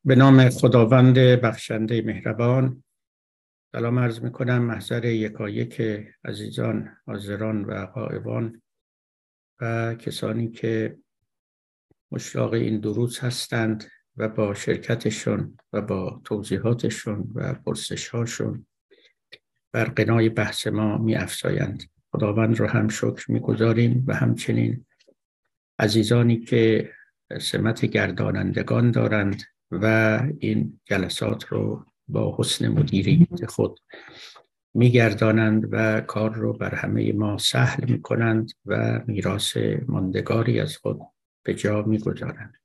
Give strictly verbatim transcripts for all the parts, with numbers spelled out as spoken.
به نام خداوند بخشنده مهربان. سلام عرض میکنم محضر یکایک عزیزان حاضران و غایبان و کسانی که مشتاق این دروس هستند و با شرکتشون و با توضیحاتشون و پرسش‌هاشون بر قنای بحث ما می افزایند. خداوند رو هم شکر میگذاریم و همچنین عزیزانی که سمت گردانندگان دارند و این جلسات رو با حسن مدیریت خود میگردانند و کار رو بر همه ما سهل میکنند و میراث ماندگاری از خود به جا میگذارند.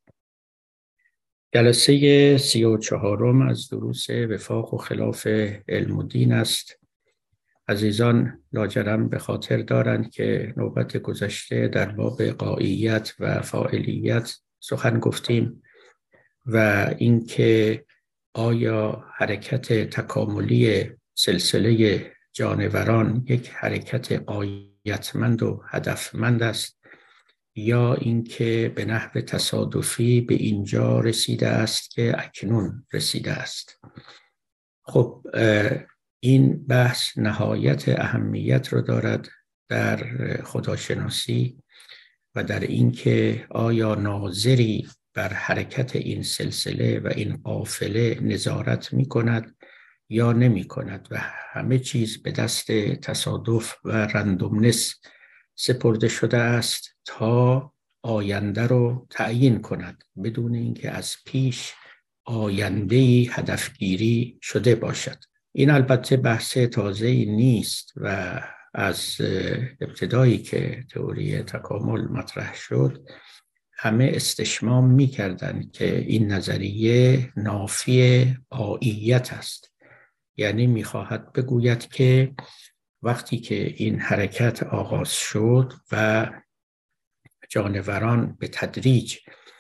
جلسه سی و چهارم از دروس وفاق و خلاف علم و دین است. عزیزان لاجرم به خاطر دارند که نوبت گذشته در باب قاعیت و فاعلیت سخن گفتیم و اینکه آیا حرکت تکاملی سلسله جانوران یک حرکت غایتمند و هدفمند است یا اینکه به نحو تصادفی به اینجا رسیده است که اکنون رسیده است. خب این بحث نهایت اهمیت رو دارد در خداشناسی و در اینکه آیا ناظری بر حرکت این سلسله و این قافله نظارت می کند یا نمی کند و همه چیز به دست تصادف و رندومنس سپرده شده است تا آینده رو تعیین کند بدون اینکه از پیش آینده‌ای هدفگیری شده باشد. این البته بحث تازه‌ای نیست و از ابتدایی که تئوری تکامل مطرح شد همه استشمام می‌کردند که این نظریه نافی قاعیت است، یعنی می‌خواهد بگوید که وقتی که این حرکت آغاز شد و جانوران به تدریج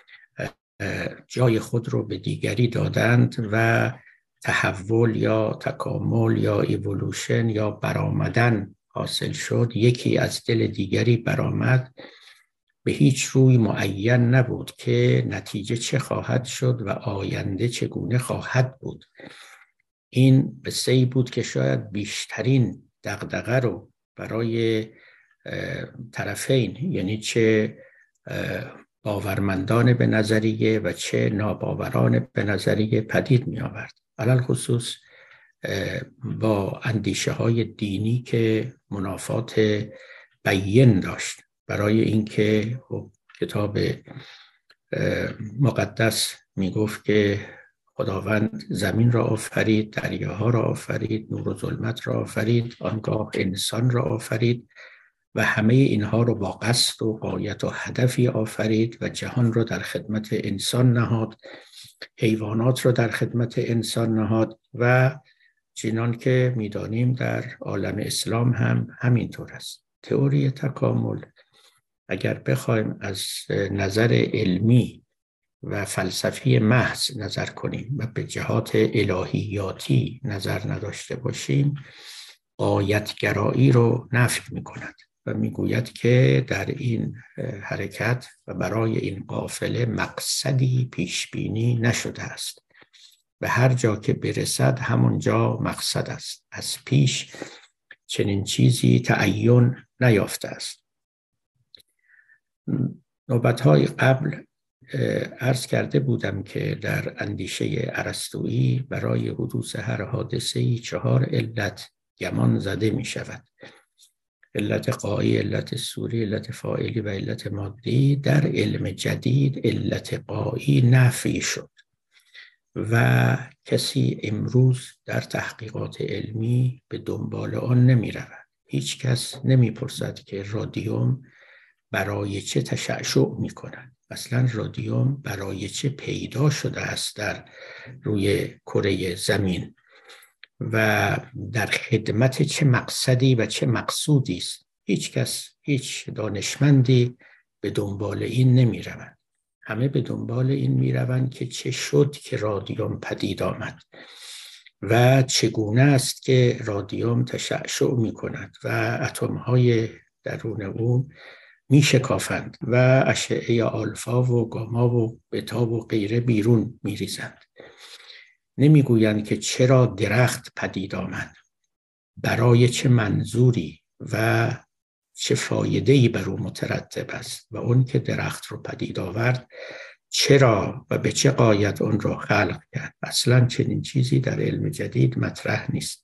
جای خود رو به دیگری دادند و تحول یا تکامل یا ایولوشن یا برآمدن حاصل شد، یکی از دل دیگری برآمد، به هیچ روی معین نبود که نتیجه چه خواهد شد و آینده چگونه خواهد بود. این قصه‌ای بود که شاید بیشترین دغدغه رو برای طرفین، یعنی چه باورمندان به نظریه و چه ناباوران به نظریه پدید می آورد. علل خصوص با اندیشه های دینی که منافات بیین داشت برای اینکه کتاب مقدس می گفت که خداوند زمین را آفرید، دریاها را آفرید، نور و ظلمت را آفرید، آنگاه انسان را آفرید و همه اینها رو با قصد و غایت و هدفی آفرید و جهان را در خدمت انسان نهاد، حیوانات را در خدمت انسان نهاد و چنان که می‌دانیم در عالم اسلام هم همینطور است. تئوری تکامل اگر بخوایم از نظر علمی و فلسفی محض نظر کنیم و به جهات الهیاتی نظر نداشته باشیم، غایت‌گرایی رو نفی می‌کند و میگوید که در این حرکت و برای این قافله مقصدی پیشبینی نشده است و هر جا که برسد همونجا مقصد است. از پیش چنین چیزی تعین نیافته است. نوبت‌های قبل عرض کرده بودم که در اندیشه ارسطویی برای حدوث هر حادثه‌ای چهار علت گمان زده می شود: علت قایی، علت صوری، علت فاعلی و علت مادی. در علم جدید علت قایی نفی شد و کسی امروز در تحقیقات علمی به دنبال آن نمی رود. هیچ کس نمی پرسد که رادیوم برای چه تشعشع می کند. اصلا رادیوم برای چه پیدا شده است در روی کره زمین و در خدمت چه مقصدی و چه مقصودی است. هیچ کس، هیچ دانشمندی به دنبال این نمی روند. همه به دنبال این می روند که چه شد که رادیوم پدید آمد و چگونه است که رادیوم تشعشع می کند و اتم‌های درون اون می شکافند و اشعه آلفا و گاما و بتا و غیره بیرون می ریزند. نمیگویند که چرا درخت پدید آمد، برای چه منظوری و چه فایده‌ای بر او مترتب است و اون که درخت رو پدید آورد چرا و به چه غایت اون رو خلق کرد. اصلا چنین چیزی در علم جدید مطرح نیست.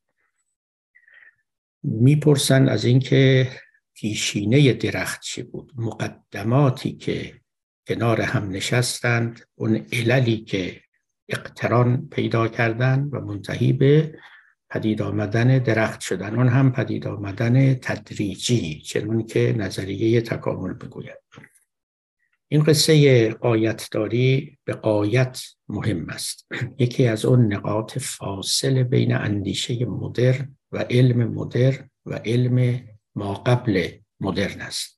میپرسن از اینکه پیشینه درخت چی بود، مقدماتی که کنار هم نشستند، اون عللی که اقتران پیدا کردن و منتهی به پدید آمدن درخت شدن، اون هم پدید آمدن تدریجی، چنون که نظریه تکامل بگوید. این قصه غایتداری به غایت مهم است. یکی از اون نقاط فاصل بین اندیشه مدرن و علم مدرن و علم ما قبل مدرن است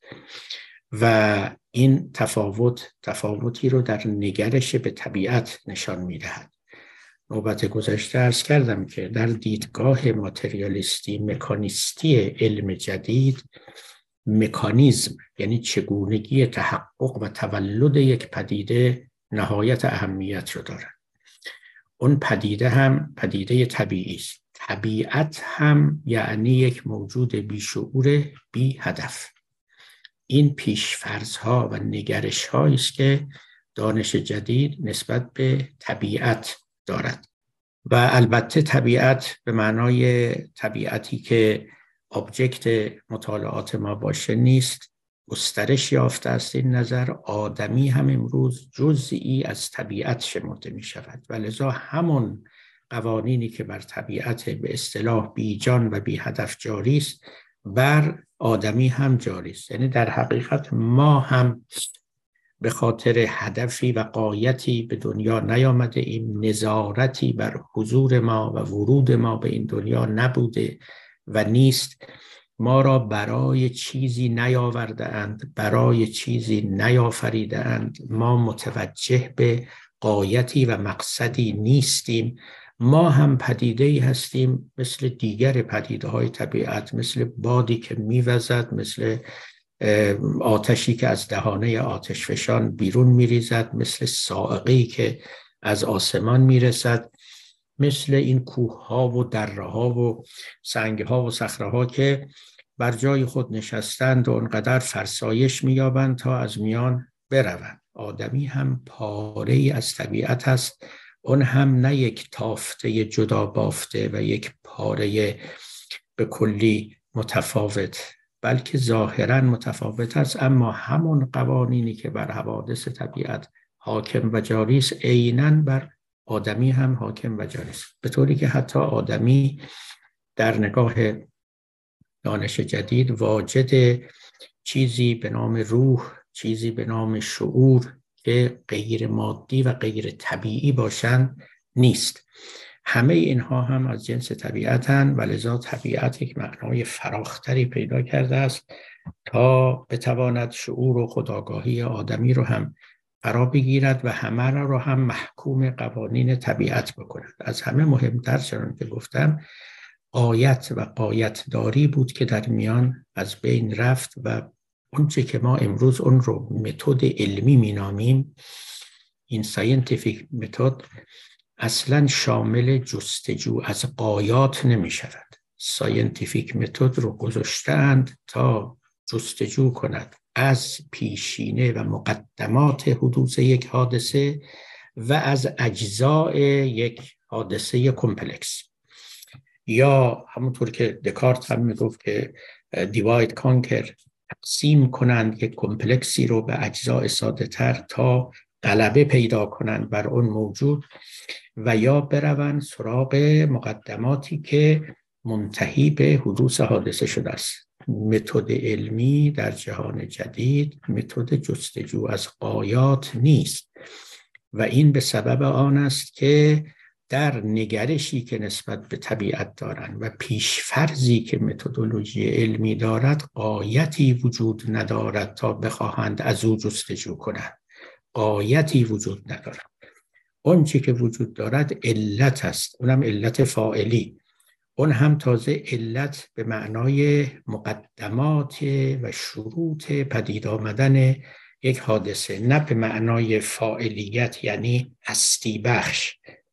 و این تفاوت تفاوتی رو در نگرش به طبیعت نشان می‌دهد. نوبت گذشته عرض کردم که در دیدگاه ماتریالیستی مکانیستی علم جدید، مکانیزم یعنی چگونگی تحقق و تولد یک پدیده نهایت اهمیت رو دارد. اون پدیده هم پدیده طبیعی است. طبیعت هم یعنی یک موجود بیشعور بی هدف. این پیش‌فرض‌ها و نگرش‌هایی است که دانش جدید نسبت به طبیعت دارد و البته طبیعت به معنای طبیعتی که ابجکت مطالعات ما باشه نیست. گسترش یافته است این نظر. آدمی هم امروز جزئی از طبیعت شمرده می شود و لذا همون قوانینی که بر طبیعت به اصطلاح بی جان و بی هدف جاری است بر آدمی هم جاری است. یعنی در حقیقت ما هم به خاطر هدفی و غایتی به دنیا نیامده ایم، نظارتی بر حضور ما و ورود ما به این دنیا نبوده و نیست. ما را برای چیزی نیاورده اند، برای چیزی نیافریده اند. ما متوجه به غایتی و مقصدی نیستیم. ما هم پدیده‌ای هستیم مثل دیگر پدیده‌های طبیعت، مثل بادی که می‌وزد، مثل آتشی که از دهانه آتشفشان بیرون می‌ریزد، مثل صاعقه‌ای که از آسمان می‌رسد، مثل این کوه‌ها و دره‌ها و سنگ‌ها و صخره‌ها که بر جای خود نشستند و انقدر فرسایش می‌یابند تا از میان بروند. آدمی هم پاره‌ای از طبیعت است. اون هم نه یک تافته جدا بافته و یک پاره به کلی متفاوت، بلکه ظاهراً متفاوت است، اما همون قوانینی که بر حوادث طبیعت حاکم و جاری است عیناً بر آدمی هم حاکم و جاری است، به طوری که حتی آدمی در نگاه دانش جدید واجد چیزی به نام روح، چیزی به نام شعور که غیر مادی و غیر طبیعی باشند نیست. همه اینها هم از جنس طبیعتند و لذا طبیعت یک معنای فراختری پیدا کرده است تا بتواند شعور و خودآگاهی آدمی رو هم فرا بگیرد و همه را رو هم محکوم قوانین طبیعت بکند. از همه مهمتر چنان که گفتم غایت و غایتداری بود که در میان از بین رفت و اونچه که ما امروز اون رو متد علمی مینامیم، این ساینتیفیک متد، اصلا شامل جستجو از غایات نمی شود. ساینتیفیک متد رو گذاشتند تا جستجو کند از پیشینه و مقدمات حدوث یک حادثه و از اجزاء یک حادثه کمپلکس، یا همونطور که دکارت هم میگفت که دیواید کانکر، تقسیم کنند یک کمپلکسی رو به اجزاء ساده تر تا غلبه پیدا کنند بر اون موجود و یا بروند سراغ مقدماتی که منتهی به حدوث حادثه شده است. متد علمی در جهان جدید متد جستجو از غایات نیست و این به سبب آن است که در نگرشی که نسبت به طبیعت دارند و پیشفرضی که متدولوژی علمی دارد غایتی وجود ندارد تا بخواهند از او جستجو کنند. غایتی وجود ندارد. اون چی که وجود دارد علت است، اونم علت فاعلی. اون هم تازه علت به معنای مقدمات و شروط پدید آمدن یک حادثه، نه به معنای فاعلیت یعنی هستی بخش،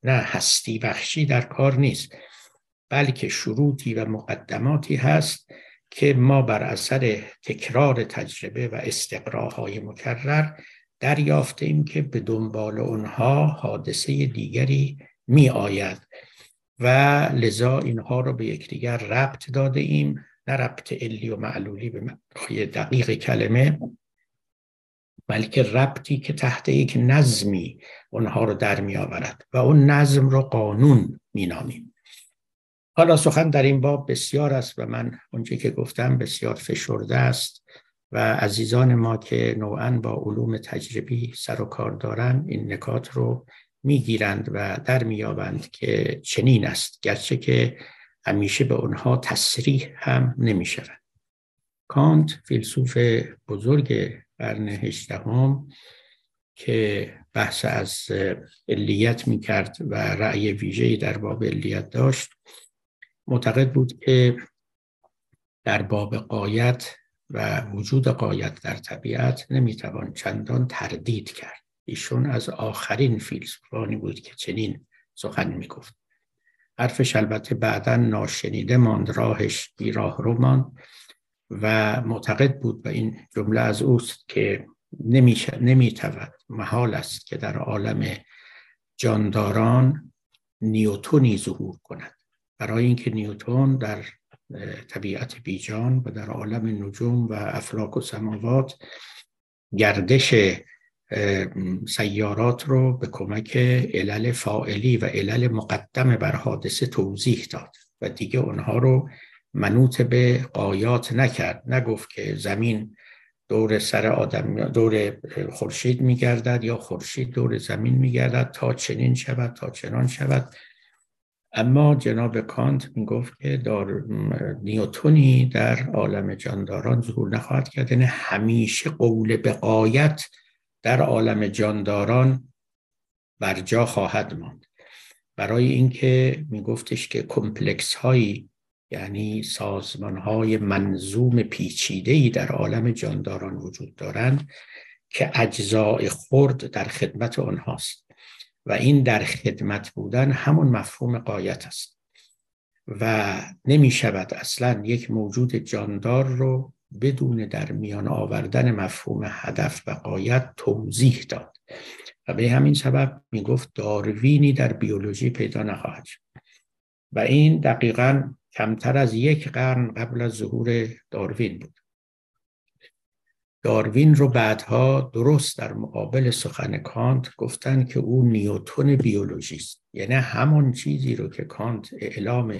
نه هستی بخشی در کار نیست، بلکه شروطی و مقدماتی هست که ما بر اثر تکرار تجربه و استقراهای مکرر دریافتیم که به دنبال اونها حادثه دیگری می آید و لذا اینها رو به یکدیگر ربط داده ایم، نه ربط علی و معلولی به معنای دقیق کلمه، بلکه ربطی که تحت یک نظمی اونها رو در می آورد و اون نظم رو قانون می نامیم. حالا سخن در این باب بسیار است و من اونچه که گفتم بسیار فشرده است و عزیزان ما که نوعاً با علوم تجربی سر و کار دارن این نکات رو میگیرند و در میابند که چنین است، گرچه که همیشه به اونها تصریح هم نمیشود. کانت فیلسوف بزرگ قرن هجدهم که بحث از علیت میکرد و رأی ویژه‌ای در باب علیت داشت، معتقد بود که در باب غایت و وجود غایت در طبیعت نمیتوان چندان تردید کرد. ایشون از آخرین فیلسوفانی بود که چنین سخن میگفت. حرفش البته بعداً ناشنیده ماند، راهش بیراه رو ماند و معتقد بود و این جمله از اوست که نمیشه نمیتوان، محال است که در عالم جانداران نیوتونی ظهور کند، برای اینکه نیوتن در طبیعت بیجان و در عالم نجوم و افلاک و سماوات گردش سیارات رو به کمک علل فاعلی و علل مقدم بر حادثه توضیح داد و دیگه اونها رو منوط به غایات نکرد. نگفت که زمین دور سر آدم دور خورشید میگردد یا خورشید دور زمین میگردد تا چنین شود تا چنان شود. اما جناب کانت میگفت که در نیوتونی در عالم جانداران ظهور نخواهد کرد، یعنی همیشه قول به غایت در عالم جانداران بر جا خواهد ماند، برای اینکه میگفتش که کمپلکس هایی، یعنی سازمان های منظوم پیچیده‌ای در عالم جانداران وجود دارند که اجزای خرد در خدمت آنهاست و این در خدمت بودن همون مفهوم غایت است و نمی شود اصلا یک موجود جاندار رو بدون در میان آوردن مفهوم هدف و غایت توضیح داد و به همین سبب می گفت داروینی در بیولوژی پیدا نخواهد شد و این دقیقاً کمتر از یک قرن قبل از ظهور داروین بود. داروین رو بعدها درست در مقابل سخن کانت گفتن که او نیوتن بیولوژی است، یعنی همون چیزی رو که کانت اعلام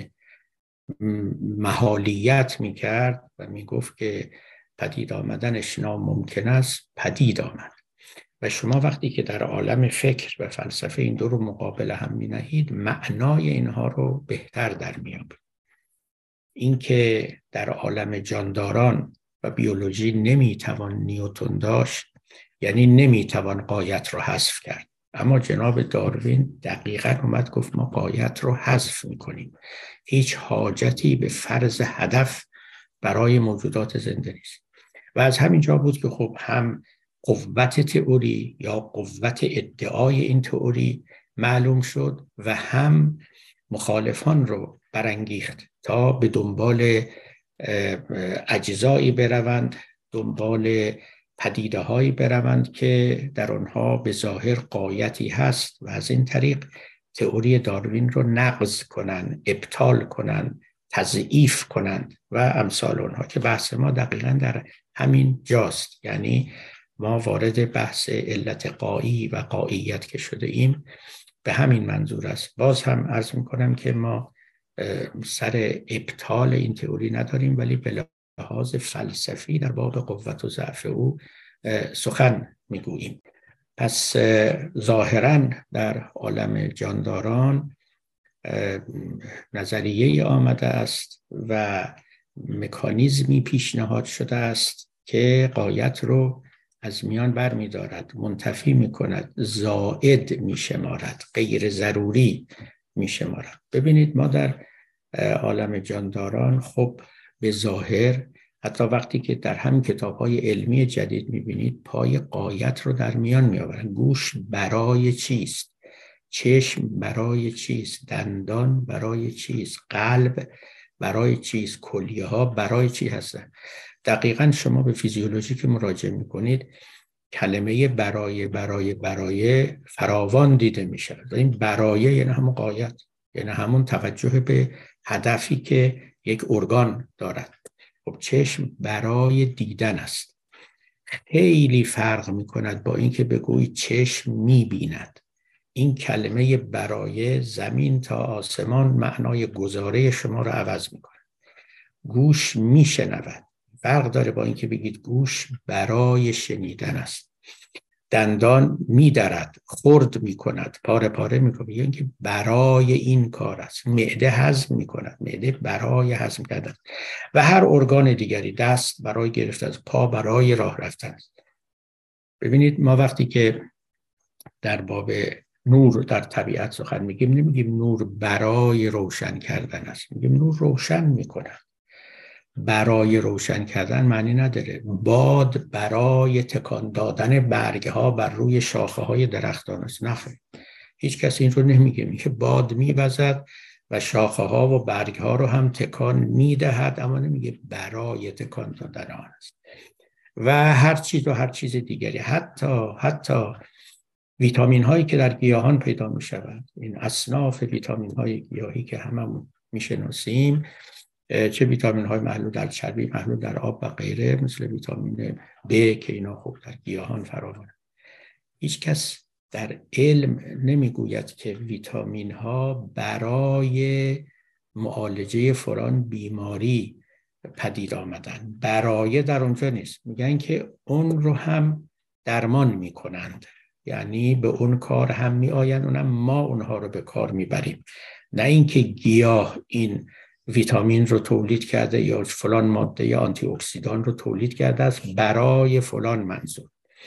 محالیت میکرد و میگفت که پدید آمدنش ناممکن است، پدید آمد. و شما وقتی که در عالم فکر و فلسفه این دو رو مقابل هم می‌نهید، معنای اینها رو بهتر در میابید. این که در عالم جانداران و بیولوژی نمیتوان نیوتن داشت، یعنی نمیتوان غایت رو حذف کرد. اما جناب داروین دقیقاً اومد گفت ما غایت رو حذف میکنیم، هیچ حاجتی به فرض هدف برای موجودات زنده نیست. و از همین جا بود که خب هم قوت تئوری یا قوت ادعای این تئوری معلوم شد و هم مخالفان رو برانگیخت تا به دنبال اجزایی بروند، دنبال پدیده هایی بروند که در آنها به ظاهر غایتی هست و از این طریق تئوری داروین رو نقض کنند، ابطال کنند، تضعیف کنند و امثال اونها، که بحث ما دقیقاً در همین جاست. یعنی ما وارد بحث علت غایی و غاییت که شده ایم به همین منظور است. باز هم عرض میکنم که ما سر ابطال این تئوری نداریم، ولی به لحاظ فلسفی در باب قوت و ضعف او سخن میگوییم. پس ظاهراً در عالم جانداران نظریه آمده است و مکانیزمی پیشنهاد شده است که غایت رو از میان بر می دارد، منتفی می کند، زائد می شمارد، غیر ضروری می شمارد. ببینید ما در عالم جانداران خب به ظاهر حتی وقتی که در همین کتاب‌های علمی جدید می بینید پای غایت رو در میان می آورند. گوش برای چیست؟ چشم برای چیست؟ دندان برای چیست؟ قلب برای چیست؟ کلیه ها برای چی هستن؟ دقیقاً شما به فیزیولوژی که مراجعه میکنید کلمه برای برای برای فراوان دیده میشه. این برای یعنی همون غایت، یعنی همون توجه به هدفی که یک ارگان دارد. خب چشم برای دیدن است. خیلی فرق میکند با اینکه بگویی چشم میبیند. این کلمه برای زمین تا آسمان معنای گزاره شما رو عوض میکنه. گوش میشنود، فرق داره با اینکه بگید گوش برای شنیدن است. دندان میدرد، خرد میکند، پاره پاره میکند، یعنی اینکه برای این کار است. معده هضم میکند، معده برای هضم کردن. و هر ارگان دیگری، دست برای گرفتن است، پا برای راه رفتن است. ببینید ما وقتی که در باب نور در طبیعت سخن میگیم نمیگیم نور برای روشن کردن است، میگیم نور روشن میکند. برای روشن کردن معنی نداره. باد برای تکان دادن برگ ها بر روی شاخه های درختان است. نخیر، هیچ کسی این رو نمیگه. میگه باد میوزد و شاخه ها و برگ ها رو هم تکان میدهد، اما نمیگه برای تکان دادن آن است. و هر چیز و هر چیز دیگری، حتی حتی ویتامین هایی که در گیاهان پیدا می شود، این اصناف ویتامین های گیاهی که هممون میشناسیم، چه ویتامین های محلول در چربی، محلول در آب و غیره، مثل ویتامین ب که اینا خوب در گیاهان فراوانه. هیچ کس در علم نمیگوید که ویتامین ها برای معالجه فلان بیماری پدید آمدن. برای در اونجا نیست، میگن که اون رو هم درمان میکنند، یعنی به اون کار هم می آیند، اونم ما اونها رو به کار میبریم. نه اینکه گیاه این ویتامین رو تولید کرده یا فلان ماده یا آنتی اکسیدان رو تولید کرده است برای فلان منظور.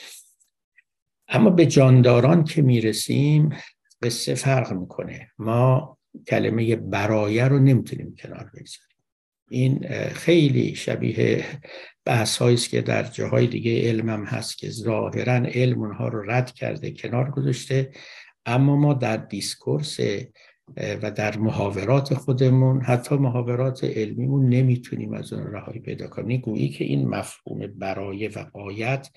اما به جانداران که میرسیم قصه فرق میکنه. ما کلمه برای رو نمیتونیم کنار بگذاریم. این خیلی شبیه بحث هایی است که در جاهای دیگه علم هم هست که ظاهرا علم اونها رو رد کرده، کنار گذاشته، اما ما در دیسکورس و در محاورات خودمون، حتی محاورات علمیمون، نمیتونیم از اون رهایی پیدا کنیم. گویی که این مفهوم برای و غایت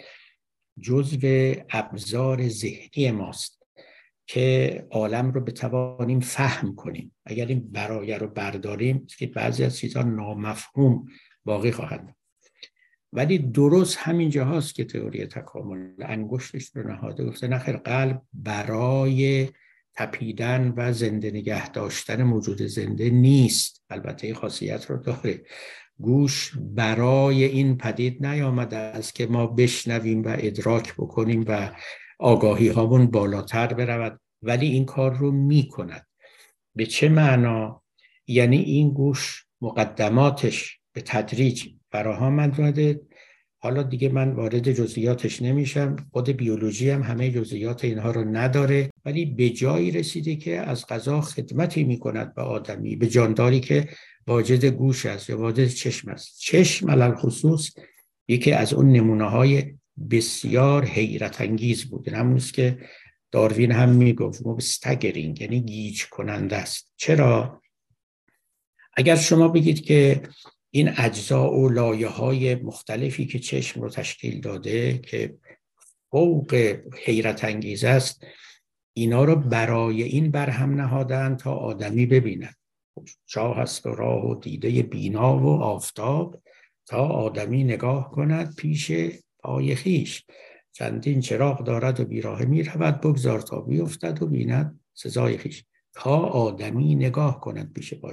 جزو ابزار ذهنی ماست که عالم رو بتوانیم فهم کنیم. اگر این برای رو برداریم که بعضی از چیزها نامفهوم باقی خواهند. ولی درست همین جاهاست که تئوری تکامل انگشتش رو نهاده، گفته نخیر، قلب برای تپیدن و زنده نگه داشتن موجود زنده نیست. البته این خاصیت رو داره. گوش برای این پدید نیامده است که ما بشنویم و ادراک بکنیم و آگاهی هامون بالاتر برود، ولی این کار رو می کند. به چه معنا؟ یعنی این گوش مقدماتش به تدریج فراهم آمده. حالا دیگه من وارد جزئیاتش نمیشم، خود بیولوژی هم همه جزئیات اینها رو نداره، ولی به جایی رسیده که از قضا خدمتی میکند به آدمی، به جانداری که واجد گوش است یا واجد چشم است. چشم علل خصوص یکی از اون نمونه‌های بسیار حیرت انگیز بود. همونست که داروین هم میگفت مستگرینگ، یعنی گیج کننده است. چرا؟ اگر شما بگید که این اجزا و لایه‌های مختلفی که چشم رو تشکیل داده که فوق حیرت انگیز است، اینا رو برای این برهم نهادن تا آدمی ببیند. چاه هست و راه و دیده بینا و آفتاب، تا آدمی نگاه کند پیش پای خویش. چندین چراغ دارد و بیراه می رود، بگذار تا بیفتد و بیند سزای خویش. تا آدمی نگاه کند پیش پای.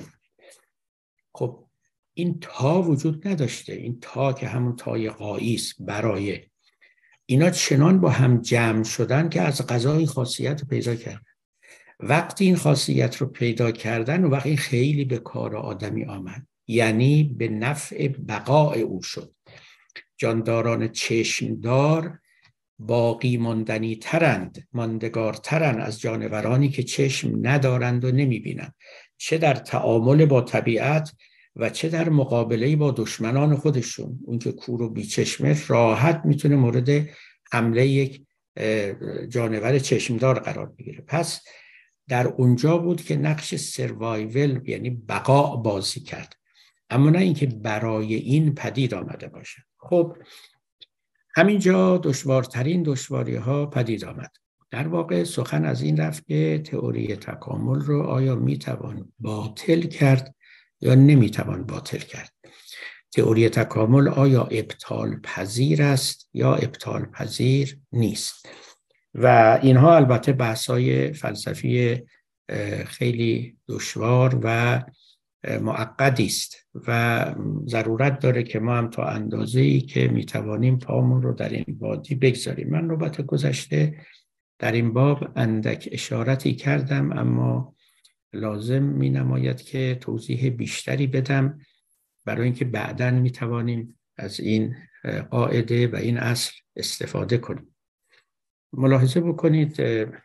خب این تا وجود نداشته. این تا که همون تای غایی است، برای اینا چنان با هم جمع شدن که از قضا این خاصیت رو پیدا کردن. وقتی این خاصیت رو پیدا کردن و وقتی خیلی به کار آدمی آمد، یعنی به نفع بقای او شد. جانداران چشمدار باقی ماندنی ترند، ماندگارترند از جانورانی که چشم ندارند و نمی بینند، چه در تعامل با طبیعت و چه در مقابله با دشمنان خودشون. اون که کور و بیچشمه راحت میتونه مورد حمله یک جانور چشمدار قرار بگیره. پس در اونجا بود که نقش سروایول یعنی بقا بازی کرد، اما نه اینکه برای این پدید آمده باشه. خب همینجا دشوارترین دشواری ها پدید آمد. در واقع سخن از این رفت که تئوری تکامل رو آیا میتوان باطل کرد یا نمیتوان باطل کرد. تئوری تکامل آیا ابطال پذیر است یا ابطال پذیر نیست. و اینها البته بحث‌های فلسفی خیلی دشوار و معقدی است و ضرورت داره که ما هم تا اندازه‌ای که میتوانیم پامون رو در این وادی بگذاریم. من نوبت گذشته در این باب اندک اشارتی کردم، اما لازم می نماید که توضیح بیشتری بدم برای اینکه بعداً می توانیم از این قاعده و این اصل استفاده کنیم. ملاحظه بکنید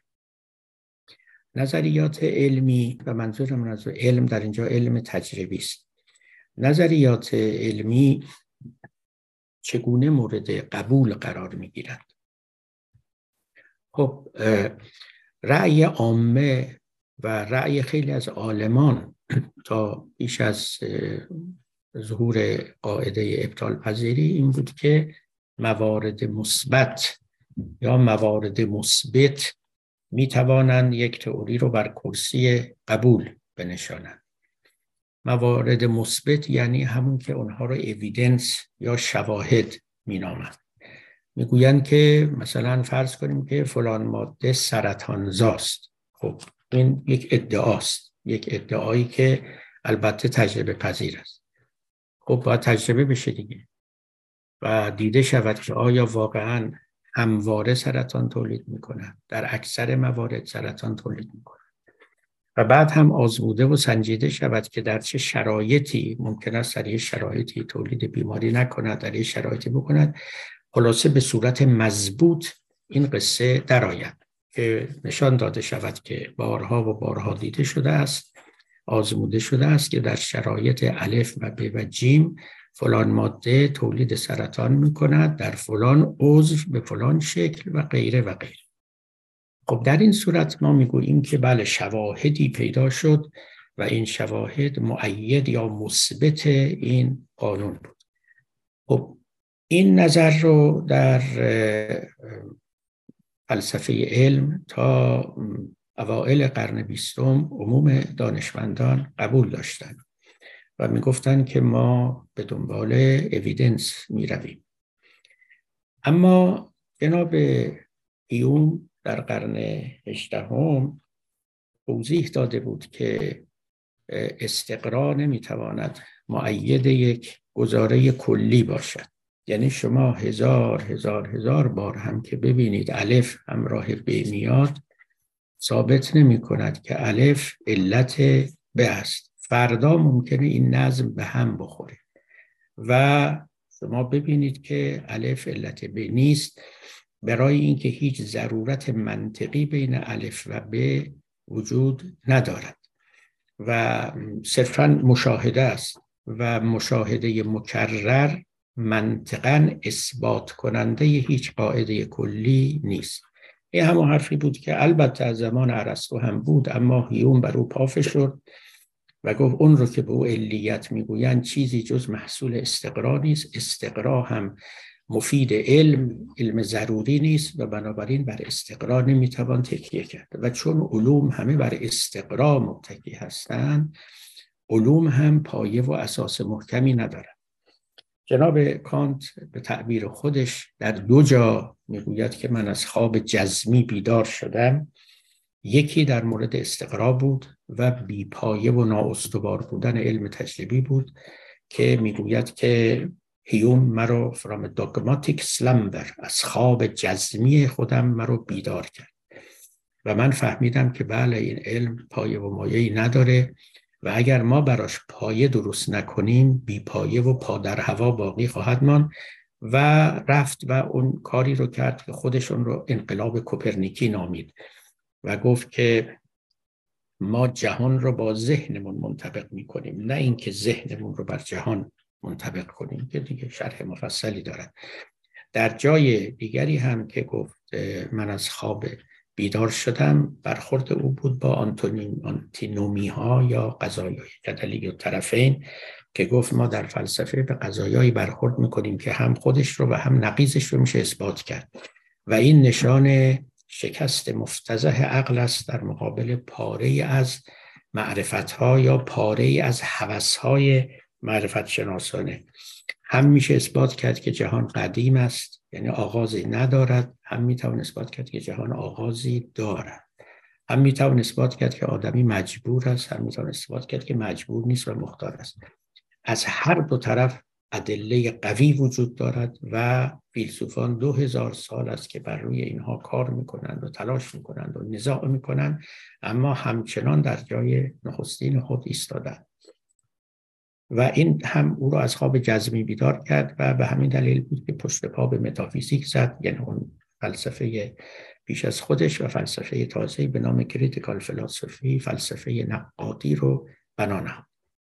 نظریات علمی، و منظور من از علم در اینجا علم تجربی است، نظریات علمی چگونه مورد قبول قرار می گیرند؟ خب رأی عامه و رأی خیلی از عالمان تا پیش از ظهور قاعده ابطال پذیری این بود که موارد مثبت یا موارد مثبت می توانند یک تئوری رو بر کرسی قبول بنشانند. موارد مثبت یعنی همون که اونها رو اویدنس یا شواهد می نامند. می گویند که مثلا فرض کنیم که فلان ماده سرطانزاست. خب این یک ادعاست، یک ادعایی که البته تجربه پذیر است. خب باید تجربه بشه دیگه و دیده شود که آیا واقعاً همواره سرطان تولید میکنه، در اکثر موارد سرطان تولید میکنه و بعد هم آزموده و سنجیده شود که در چه شرایطی ممکن است در یه شرایطی تولید بیماری نکند، در یه شرایطی بکند. خلاصه به صورت مضبوط این قصه درآید که نشان داده شود که بارها و بارها دیده شده است، آزموده شده است که در شرایط الف و ب و جیم فلان ماده تولید سرطان میکند در فلان عضو به فلان شکل و غیره و غیره. خب در این صورت ما میگوییم که بله شواهدی پیدا شد و این شواهد مؤید یا مثبت این قانون بود. خب این نظر رو در فلسفه علم تا اوائل قرن بیستم عموم دانشمندان قبول داشتند و میگفتند که ما به دنبال اویدنس میرویم. اما جناب هیوم در قرن هجدهم توضیح داده بود که استقرا نمیتواند مؤید یک گزاره کلی باشد. یعنی شما هزار هزار هزار بار هم که ببینید الف همراه ب میاد ثابت نمی کند که الف علت ب است. فردا ممکنه این نظم به هم بخوره و شما ببینید که الف علت ب نیست، برای اینکه هیچ ضرورت منطقی بین الف و ب وجود ندارد و صرفاً مشاهده است و مشاهده مکرر منطقاً اثبات کننده هیچ قاعده کلی نیست. این همون حرفی بود که البته از زمان ارسطو هم بود، اما هیوم بر او پافه شد و گفت اون رو که به او علیت میگویند چیزی جز محصول استقرا نیست، استقرا هم مفید علم علم ضروری نیست و بنابراین بر استقرا نمیتوان تکیه کرد و چون علوم همه بر استقرا متکی هستند علوم هم پایه و اساس محکمی ندارند. جناب کانت به تعبیر خودش در دو جا میگوید که من از خواب جزمی بیدار شدم. یکی در مورد استقرا بود و بی پایه و نااستوار بودن علم تجربی بود که میگوید که هیوم مرا from a dogmatic slumber از خواب جزمی خودم مرا بیدار کرد و من فهمیدم که بله این علم پایه و مایه‌ای نداره و اگر ما براش پایه درست نکنیم بی پایه و پا در هوا باقی خواهد ماند و رفت و اون کاری رو کرد که خودشون رو انقلاب کوپرنیکی نامید و گفت که ما جهان رو با ذهنمون منطبق میکنیم، نه اینکه ذهنمون رو بر جهان منطبق کنیم، که دیگه شرح مفصلی دارد. در جای دیگری هم که گفت من از خواب بیدار شدم برخورد او بود با آنتینومی ها یا قضایای جدلی الطرفین که گفت ما در فلسفه به قضایایی برخورد میکنیم که هم خودش رو و هم نقیضش رو میشه اثبات کرد و این نشان شکست مفتضح عقل است در مقابل پاره از معرفت‌ها یا پاره از هوس‌های معرفت شناسانه. هم میشه اثبات کرد که جهان قدیم است، یعنی آغازی ندارد، هم میتوان اثبات کرد که جهان آغازی دارد، هم میتوان اثبات کرد که آدمی مجبور است، هم میتوان اثبات کرد که مجبور نیست و مختار است. از هر دو طرف ادله قوی وجود دارد و فیلسوفان دو هزار سال است که بر روی اینها کار میکنند و تلاش میکنند و نزاع میکنند، اما همچنان در جای نخستین خود ایستادند و این هم او را از خواب جزمی بیدار کرد و به همین دلیل بود که پشت پا به متافیزیک زد، یعنی اون فلسفه پیش از خودش و فلسفه تازه‌ای به نام کریتیکال فلسفی، فلسفه نقادی رو بنا نهاد.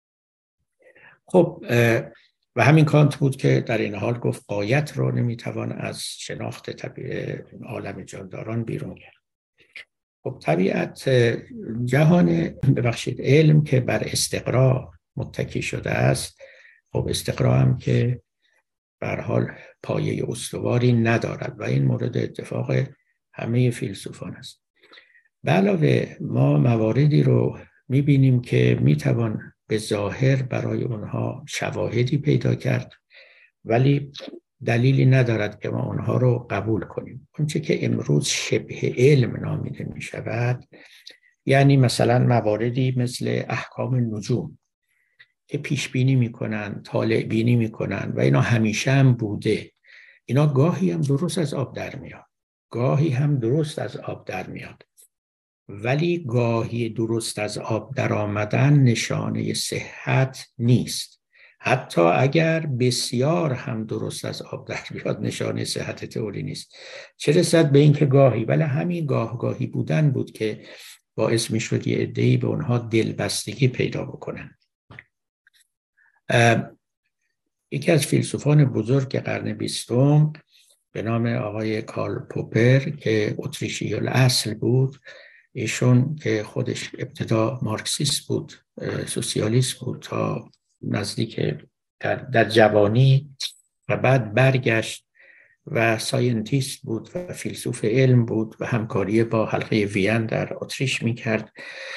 خب و همین کانت بود که در این حال گفت غایت رو نمیتوان از شناخت طبیعی عالم جانداران بیرون کرد. خب طبیعت جهان ببخشید علم که بر استقرا متکی شده است، خب استقرا هم که به هر حال پایه استواری ندارد و این مورد اتفاق همه فیلسوفان است. به علاوه ما مواردی رو میبینیم که میتوان به ظاهر برای اونها شواهدی پیدا کرد ولی دلیلی ندارد که ما اونها رو قبول کنیم. اونچه که امروز شبه علم نامیده می شود، یعنی مثلا مواردی مثل احکام نجوم که پیش بینی می کنن، طالع بینی می کنن و اینا همیشه هم بوده، اینا گاهی هم درست از آب در میاد، گاهی هم درست از آب در میاد، ولی گاهی درست از آب در آمدن نشانه صحت نیست. حتی اگر بسیار هم درست از آب در بیاد نشانه صحت تئوری نیست، چه رسد به این که گاهی، ولی همین گاه گاهی بودن بود که باعث می شد یه عده‌ای به اونها دلبستگی پیدا بکنن. یکی از فیلسوفان بزرگ قرن بیستم به نام آقای کارل پوپر که اتریشی الاصل بود، ایشون که خودش ابتدا مارکسیست بود، سوسیالیست بود تا نزدیک در, در جوانی و بعد برگشت و ساینتیست بود و فیلسوف علم بود و همکاری با حلقه وین در اتریش میکرد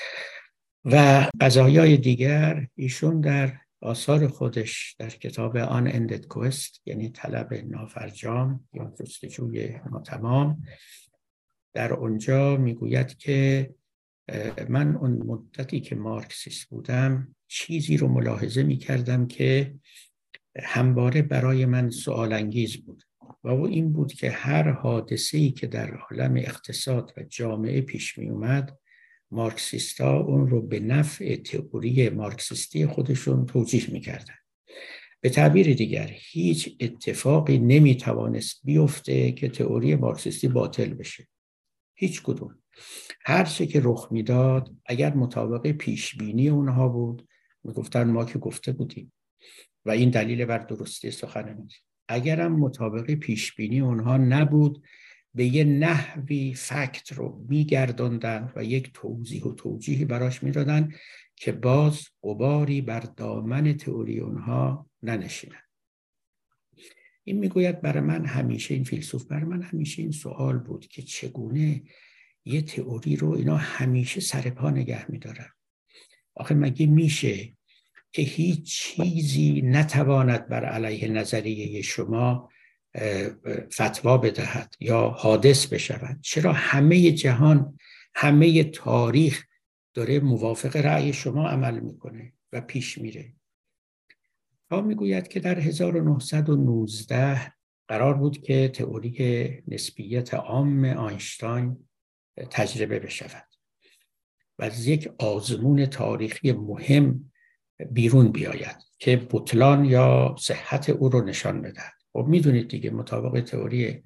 و قضایای دیگر. ایشون در آثار خودش در کتاب Unended Quest، یعنی طلب نافرجام یا جستجوی ناتمام، در اونجا میگوید که من اون مدتی که مارکسیست بودم چیزی رو ملاحظه میکردم که همواره برای من سوال انگیز بود و او این بود که هر حادثه‌ای که در عالم اقتصاد و جامعه پیش می اومد، مارکسیستا اون رو به نفع تئوری مارکسیستی خودشون توجیه میکردن. به تعبیر دیگر هیچ اتفاقی نمیتوانست بیفته که تئوری مارکسیستی باطل بشه، هیچ کدوم. هر چه که رخ میداد اگر مطابق پیش بینی اونها بود میگفتن ما که گفته بودیم و این دلیل بر درستی سخن ما. اگرم مطابق پیش بینی اونها نبود به یه نحوی فکت رو میگرداندن و یک توضیح و توجیهی براش میدادن که باز غباری بر دامن تئوری اونها ننشینن. این میگوید برای من همیشه، این فیلسوف برای من همیشه این سوال بود که چگونه یه تئوری رو اینا همیشه سر پا نگه میدارن. آخه مگه میشه که هیچ چیزی نتواند بر علیه نظریه شما فتوا بدهد یا حادث بشود؟ چرا همه جهان، همه تاریخ داره موافق رأی شما عمل میکنه و پیش میره؟ ها میگوید که در هزار و نهصد و نوزده قرار بود که تئوری نسبیت عام آینشتاین تجربه بشود و از یک آزمون تاریخی مهم بیرون بیاید که بطلان یا صحت او رو نشان بدهد. خب میدونید دیگه مطابق تئوری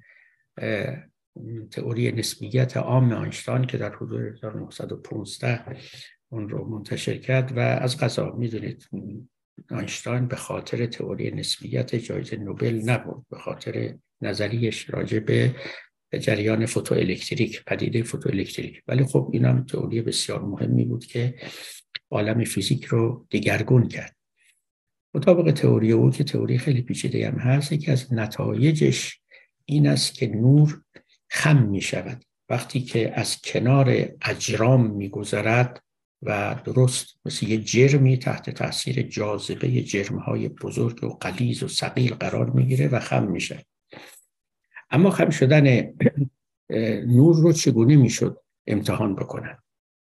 تئوری نسبیت عام آینشتاین که در حدود هزار و نهصد و پانزده اون رو منتشر کرد و از قضا میدونید آینشتاین به خاطر تئوری نسبیت جایزه نوبل نبرد، به خاطر نظریش راجع به جریان فوتوالکتریک، پدیده فوتوالکتریک. ولی خب این هم تئوری بسیار مهمی بود که عالم فیزیک رو دگرگون کرد. مطابق تئوری او که تئوری خیلی پیچیده هم هست، یکی از نتایجش این است که نور خم می شود وقتی که از کنار اجرام می گذرد و درست مثل یه جرمی تحت تاثیر جاذبه جرم‌های بزرگ و غلیظ و ثقیل قرار میگیره و خم میشه. اما خم شدن نور رو چگونه میشد امتحان بکنن؟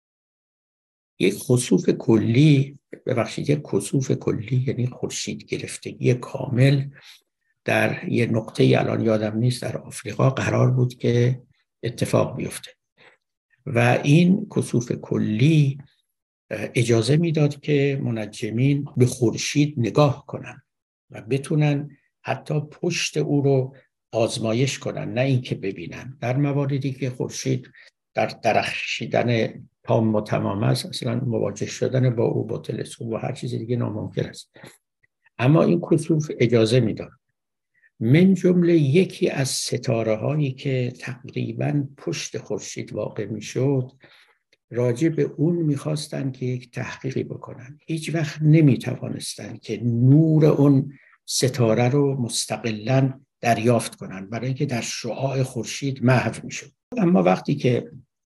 یک خسوف کلی، ببخشید یک کسوف کلی یعنی خورشید گرفتگی کامل در یه نقطه الان یادم نیست در آفریقا قرار بود که اتفاق بیفته و این کسوف کلی اجازه میداد که منجمین به خورشید نگاه کنن و بتونن حتی پشت او رو آزمایش کنن، نه اینکه ببینن. در مواردی که خورشید در درخشیدن تام و تمام است، اصلا مواجه شدن با او با تلسکوپ و هر چیز دیگه ناممکن است. اما این کسوف اجازه میداد. من جمله یکی از ستاره هایی که تقریباً پشت خورشید واقع میشد، راجع به اون میخواستن که یک تحقیقی بکنن. هیچ وقت نمیتوانستن که نور اون ستاره رو مستقلاً دریافت کنن، برای اینکه در شعاع خورشید محو میشد. اما وقتی که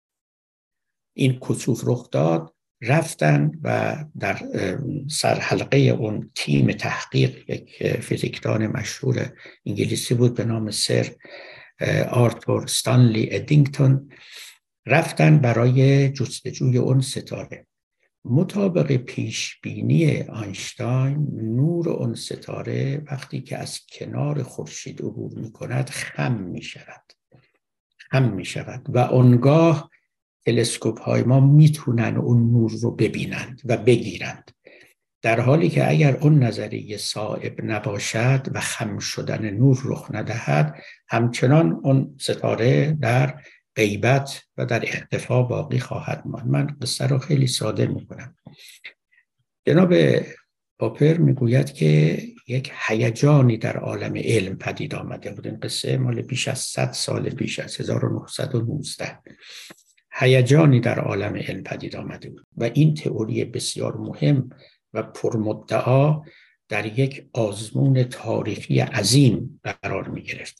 این کسوف رخ داد، رفتن و در سر حلقه اون تیم تحقیق، یک فیزیکدان مشهور انگلیسی بود به نام سر آرتور استانلی ادینگتون، رفتن برای جستجوی اون ستاره. مطابق پیش بینی آینشتاین، نور اون ستاره وقتی که از کنار خورشید عبور می کند خم می شود خم می شود و اونگاه تلسکوپ های ما میتونن اون نور رو ببینند و بگیرند، در حالی که اگر اون نظریه صائب نباشد و خم شدن نور رخ ندهد، همچنان اون ستاره در غیبت و در اختفا باقی خواهد ماند. من قصه رو خیلی ساده میکنم. جناب پاپر میگوید که یک هیجانی در عالم علم پدید آمده بود. این قصه مال بیش از صد سال پیش، از هزار و نهصد و نوزده. هیجانی در عالم علم پدید آمده بود و این تئوری بسیار مهم و پرمدعا در یک آزمون تاریخی عظیم قرار می گرفت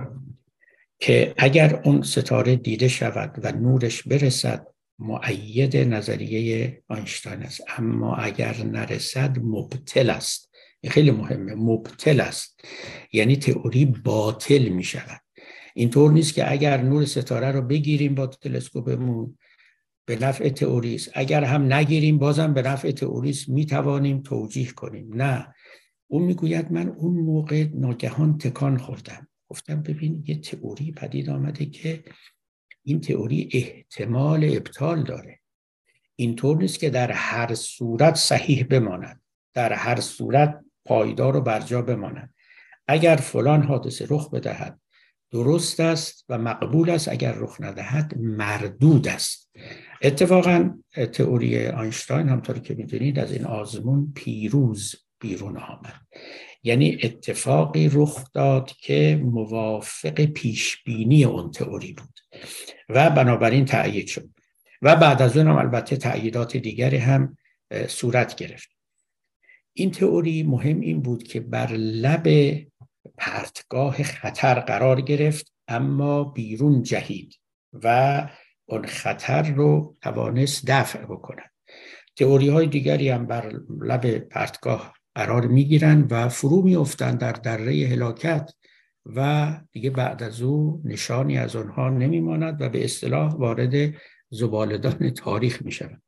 که اگر اون ستاره دیده شود و نورش برسد، مؤید نظریه آینشتاین است، اما اگر نرسد مبطل است. این خیلی مهمه، مبطل است، یعنی تئوری باطل می شود. اینطور نیست که اگر نور ستاره رو بگیریم با تلسکوپمون به نفع تئوری است، اگر هم نگیریم بازم به نفع تئوری است، می توانیم توجیه کنیم. نه، اون میگوید من اون موقع ناگهان تکان خوردم، گفتم ببین یه تئوری پدید آمده که این تئوری احتمال ابطال داره. اینطور نیست که در هر صورت صحیح بماند، در هر صورت پایدار و برجا بماند. اگر فلان حادثه رخ بدهد درست است و مقبول است، اگر رخ ندهد مردود است. اتفاقا تئوری آینشتاین همطور که می‌دونید از این آزمون پیروز بیرون آمد، یعنی اتفاقی رخ داد که موافق پیشبینی اون تئوری بود و بنابراین تأیید شد و بعد از اون هم البته تأییدات دیگری هم صورت گرفت. این تئوری مهم این بود که بر لب پرتگاه خطر قرار گرفت اما بیرون جهید و اون خطر رو توانست دفع بکند. تئوری های دیگری هم بر لب پرتگاه قرار می گیرند و فرو می افتند در دره هلاکت و دیگه بعد از او نشانی از آنها نمی ماند و به اصطلاح وارد زباله‌دان تاریخ می شوند.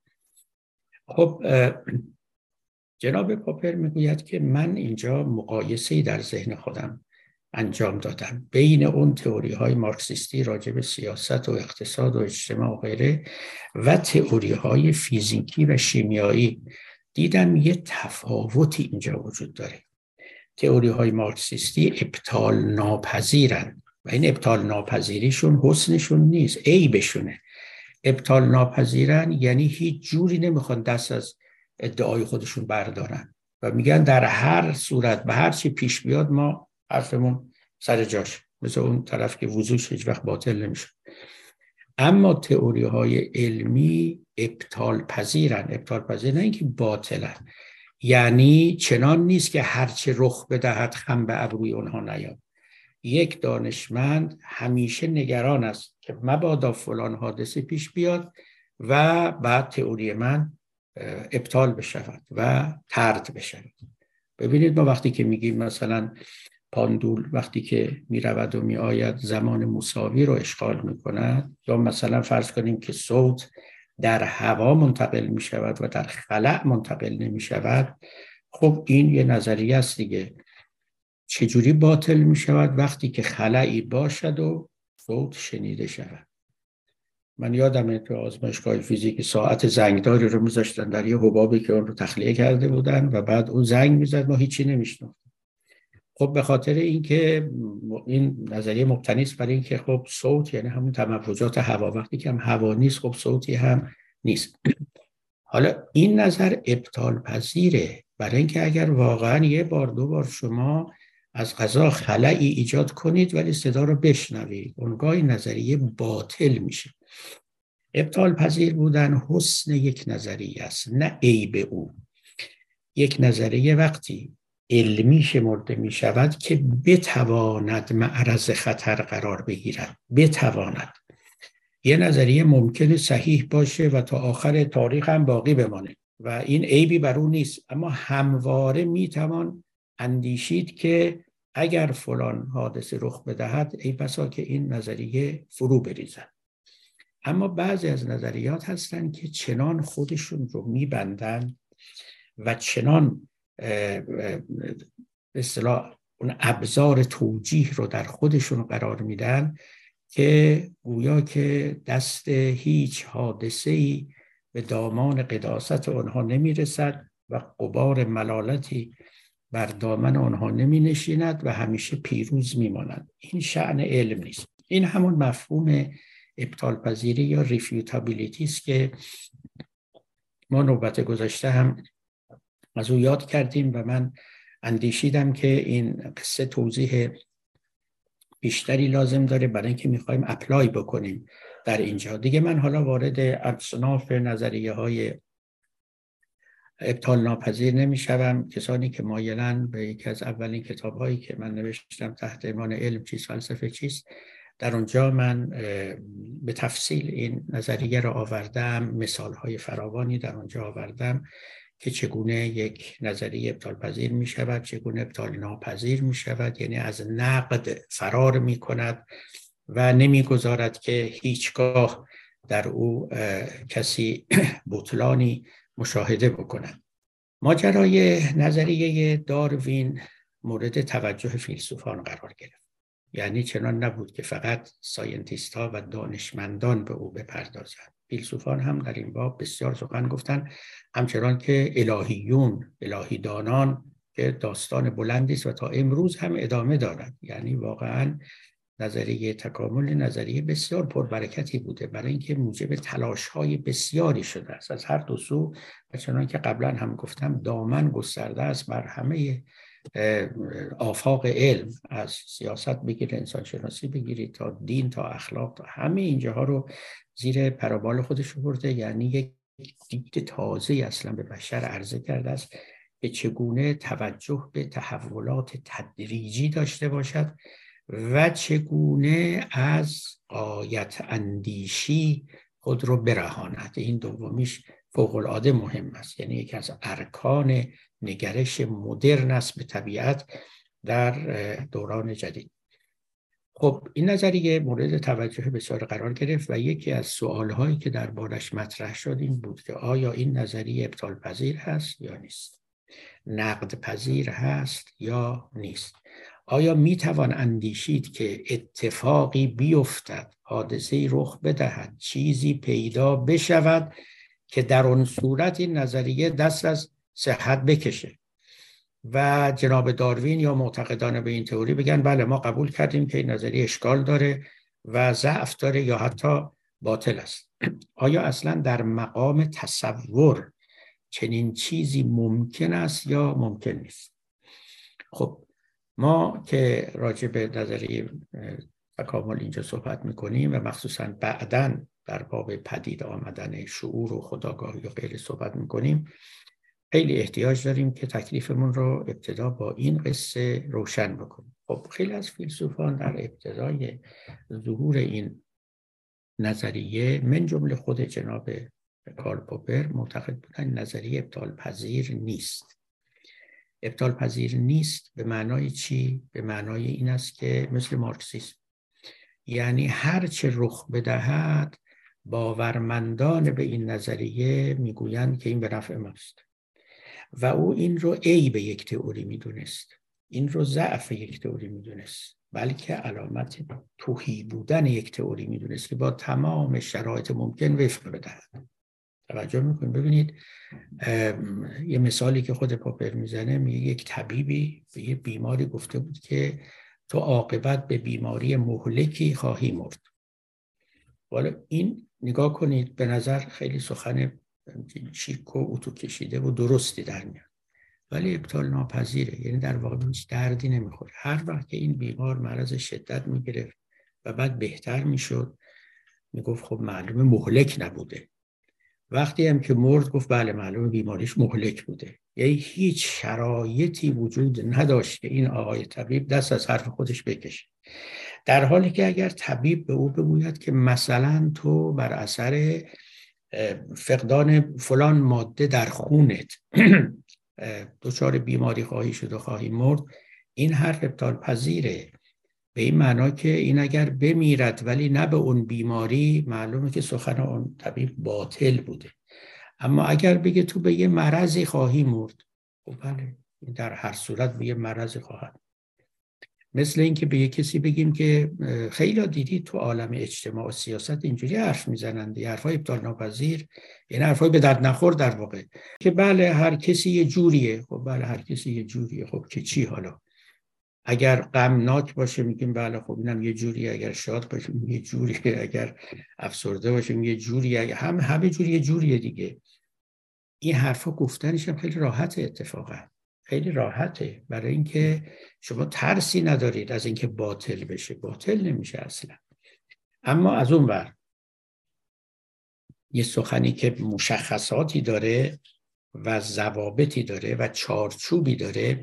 خب جناب پاپر می گوید که من اینجا مقایسه‌ای در ذهن خودم انجام دادم بین اون تئوری های مارکسیستی راجع به سیاست و اقتصاد و اجتماع و غیره و تئوری های فیزیکی و شیمیایی. دیدم یه تفاوتی اینجا وجود داره. تئوری های مارکسیستی ابطال ناپذیرن و این ابطال ناپذیریشون حسنشون نیست، عیبشونه. ابطال ناپذیرن یعنی هیچ جوری نمیخوان دست از ادعای خودشون بردارن و میگن در هر صورت به هر چی پیش بیاد ما حرفمون سر جاش. مثل اون طرف که وضوش هیچ وقت باطل نمیشه. اما تئوری های علمی ابطال پذیرن. ابطال پذیر نه اینکه باطلن، یعنی چنان نیست که هرچه رخ بدهد خم به ابروی اونها نیاد. یک دانشمند همیشه نگران است که مبادا فلان حادثه پیش بیاد و بعد تئوری من ابطال بشود و طرد بشود. ببینید ما وقتی که میگیم مثلا پاندول وقتی که میرود و میآید زمان مساوی رو اشغال میکند، یا مثلا فرض کنیم که صوت در هوا منتقل میشود و در خلا منتقل نمیشود، خب این یه نظریه است دیگه. چجوری باطل میشود؟ وقتی که خلایی باشد و صوت شنیده شود. من یادمه تو آزمایشگاه فیزیک ساعت زنگداری رو میذاشتن در یه حبابی که اون رو تخلیه کرده بودن و بعد اون زنگ میزد، ما هیچی نمیشنفتیم. خب به خاطر اینکه این نظریه مبتنی است برای اینکه خب صوت یعنی همون تموجات هوا، وقتی که هم هوا نیست خب صوتی هم نیست. حالا این نظر ابطال پذیره، برای اینکه اگر واقعا یه بار دو بار شما از قضا خلایی ایجاد کنید ولی صدا رو بشنوید، اونگاه این نظریه باطل میشه. ابطال پذیر بودن حسن یک نظریه است، نه عیب او. یک نظریه وقتی علمی شمرده می شود که بتواند معرض خطر قرار بگیرد، بتواند. یه نظریه ممکنه صحیح باشه و تا آخر تاریخ هم باقی بمانه و این عیبی بر اون نیست، اما همواره می توان اندیشید که اگر فلان حادثه رخ بدهد ای بسا که این نظریه فرو بریزد. اما بعضی از نظریات هستن که چنان خودشون رو میبندن و چنان به اصطلاح اون ابزار توجیه رو در خودشون قرار میدن که گویا که دست هیچ حادثه‌ای به دامان قداست آنها نمیرسد و غبار ملالتی بر دامن آنها نمی نشیند و همیشه پیروز میمانند. این شأن علم نیست. این همون مفهوم ابطال پذیری یا ریفیوتابیلیتی است که ما نوبت گذشته هم از او یاد کردیم و من اندیشیدم که این قصه توضیح بیشتری لازم داره برای اینکه میخوایم اپلای بکنیم در اینجا. دیگه من حالا وارد اصناف نظریه های ابطال ناپذیر نمیشوم. کسانی که مایلن به یکی از اولین کتاب هایی که من نوشتم تحت عنوان علم چیست فلسفه چیست، در اونجا من به تفصیل این نظریه را آوردم، مثال های فراوانی در اونجا آوردم که چگونه یک نظریه ابطال پذیر می شود، چگونه ابطال ناپذیر می شود، یعنی از نقد فرار می کند و نمی گذارد که هیچگاه در او کسی بطلانی مشاهده بکند. ماجرای نظریه داروین مورد توجه فیلسوفان قرار گرفت. یعنی چنان نبود که فقط ساینتیست ها و دانشمندان به او بپردازند. فیلسوفان هم در این باب بسیار سخن گفتند، همچنان که الهیون، الهیدانان که داستان بلندی است و تا امروز هم ادامه دارد. یعنی واقعا نظریه تکامل نظریه بسیار پربرکتی بوده برای اینکه موجب تلاش‌های بسیاری شده است از هر دو سو و چنان که قبلا هم گفتم دامن گسترده است بر همه آفاق علم، از سیاست بگیرید، انسانشناسی بگیرید تا دین تا اخلاق، تا همه اینجاها رو زیر پروبال خودش برده. یعنی یک دید تازه اصلا به بشر عرضه کرده است که چگونه توجه به تحولات تدریجی داشته باشد و چگونه از غایت اندیشی خود رو برهاند. این دومیش فوق العاده مهم است، یعنی یکی از ارکان نگرش مدرن است به طبیعت در دوران جدید. خب این نظریه مورد توجه بسیار قرار گرفت و یکی از سوالهایی که دربارش مطرح شد این بود که آیا این نظریه ابطال پذیر هست یا نیست؟ نقد پذیر هست یا نیست؟ آیا میتوان اندیشید که اتفاقی بیفتد، حادثه‌ای رخ بدهد، چیزی پیدا بشود که در اون صورت این نظریه دست از صحت بکشه و جناب داروین یا معتقدان به این تئوری بگن بله ما قبول کردیم که این نظریه اشکال داره و ضعف داره یا حتی باطل است؟ آیا اصلا در مقام تصور چنین چیزی ممکن است یا ممکن نیست؟ خب ما که راجع به نظریه تکامل اینجا صحبت میکنیم و مخصوصا بعداً در باب پدید آمدن شعور و خودآگاهی و غیره صحبت میکنیم، خیلی احتیاج داریم که تکلیفمون رو ابتدا با این قصه روشن بکنیم. خب خیلی از فیلسوفان در ابتدای ظهور این نظریه من جمله خود جناب کارل پوپر معتقد بودن نظریه ابطال پذیر نیست. ابطال پذیر نیست به معنای چی؟ به معنای این است که مثل مارکسیسم، یعنی هر چه رخ بدهد باورمندان به این نظریه میگویند که این به نفع ماست و او این رو عیب یک تئوری میدونست، این رو ضعف یک تئوری میدونست، بلکه علامت تهی بودن یک تئوری میدونست که با تمام شرایط ممکن وفق بدهد. توجه میکنید؟ ببینید یه مثالی که خود پاپر میزنه، میگه یک طبیبی به یه بیماری گفته بود که تو عاقبت به بیماری مهلکی خواهی مرد. حالا این نگاه کنید، به نظر خیلی سخن چیک و اتو کشیده و درستی در میاد، ولی ابطال ناپذیره. یعنی در واقع هیچ دردی نمیخوره. هر وقت که این بیمار مرض شدت میگرفت و بعد بهتر میشد، میگفت خب معلومه مهلک نبوده. وقتی هم که مرد گفت بله معلومه بیماریش مهلک بوده. یعنی هیچ شرایطی وجود نداشت که این آقای طبیب دست از حرف خودش بکشه، در حالی که اگر طبیب به او بگوید که مثلا تو بر اثر فقدان فلان ماده در خونت دچار بیماری خواهی شد و خواهی مرد، این حرف ابطال پذیره. به این معنا که این اگر بمیرد ولی نه به اون بیماری، معلومه که سخن اون طبیب باطل بوده. اما اگر بگه تو به یه مرضی خواهی مرد، خب بله در هر صورت به یه مرضی خواهد. مثل این که به یه کسی بگیم که خیلی دیدی تو عالم اجتماع و سیاست اینجوری حرف میزنند، یه حرفای ابطال ناپذیر، این حرفای به درد نخور در واقع، که بله هر کسی یه جوریه. خب بله هر کسی یه جوریه، خب که چی حالا؟ اگر غمناک باشه میگیم بله خب اینم یه جوریه، اگر شاد باشه یه جوریه، اگر افسرده باشه یه جوریه، هم همه جوری یه جوریه دیگه. این حرفا گفتنش هم خیلی راحته، اتفاقا خیلی راحته، برای اینکه شما ترسی ندارید از اینکه باطل بشه. باطل نمیشه اصلا. اما از اون ور یه سخنی که مشخصاتی داره و ضوابطی داره و چارچوبی داره،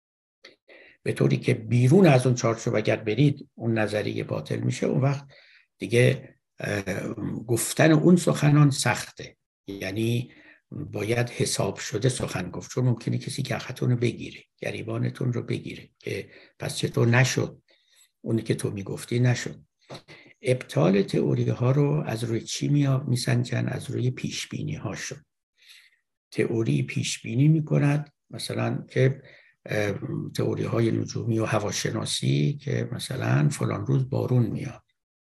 به طوری که بیرون از اون چارچوب اگر برید اون نظریه باطل میشه، اون وقت دیگه گفتن اون سخنان سخته. یعنی باید حساب شده سخن گفت، چون ممکنه کسی که خطتون رو بگیره، گریبانتون رو بگیره که پس چطور نشد اونی که تو میگفتی نشد. ابطال تئوری ها رو از روی چی میسنجن؟ از روی پیش بینی هاشون. تئوری پیش بینی میکند مثلا که تئوری های نجومی و هواشناسی که مثلا فلان روز بارون میاد.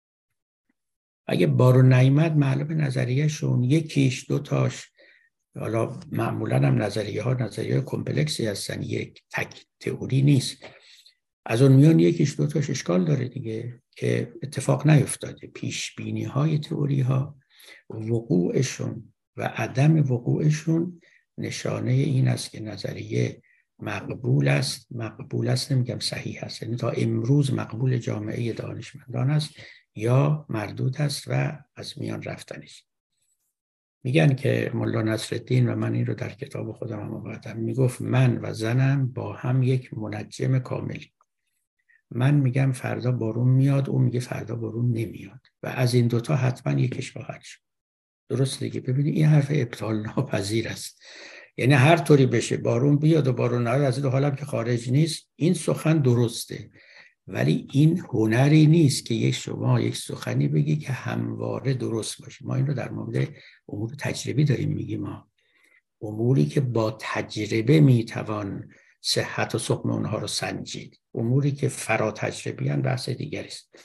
اگه بارون نیامد معلومه نظریهشون یکیش دوتاش، حالا معمولا هم نظریه ها نظریه کمپلکسی هستن، یک تک تئوری نیست، از اون میان یکیش دوتاش اشکال داره دیگه که اتفاق نیفتاده. پیش بینی های تئوری ها، وقوعشون و عدم وقوعشون نشانه این است که نظریه مقبول است. مقبول است نمیگم صحیح است، یعنی تا امروز مقبول جامعه دانشمندان است، یا مردود است و از میان رفتنیست. میگن که مولا نصرالدین، و من این رو در کتاب خودم هم آوردم، میگفت من و زنم با هم یک منجم کاملی. من میگم فردا بارون میاد، اون میگه فردا بارون نمیاد و از این دوتا حتما یکیش خواهد شد. درست دیگه. ببینید این حرف ابطال ناپذیر است. یعنی هر طوری بشه بارون بیاد و بارون نیاد، از این دو حالم که خارج نیست، این سخن درسته. ولی این هنری نیست که یک شما یک سخنی بگی که همواره درست باشه. ما این رو در مورد امور تجربی داریم میگیم. ما اموری که با تجربه میتوان صحت و سقم اونها رو سنجید. اموری که فرا تجربی هم بحث دیگری است.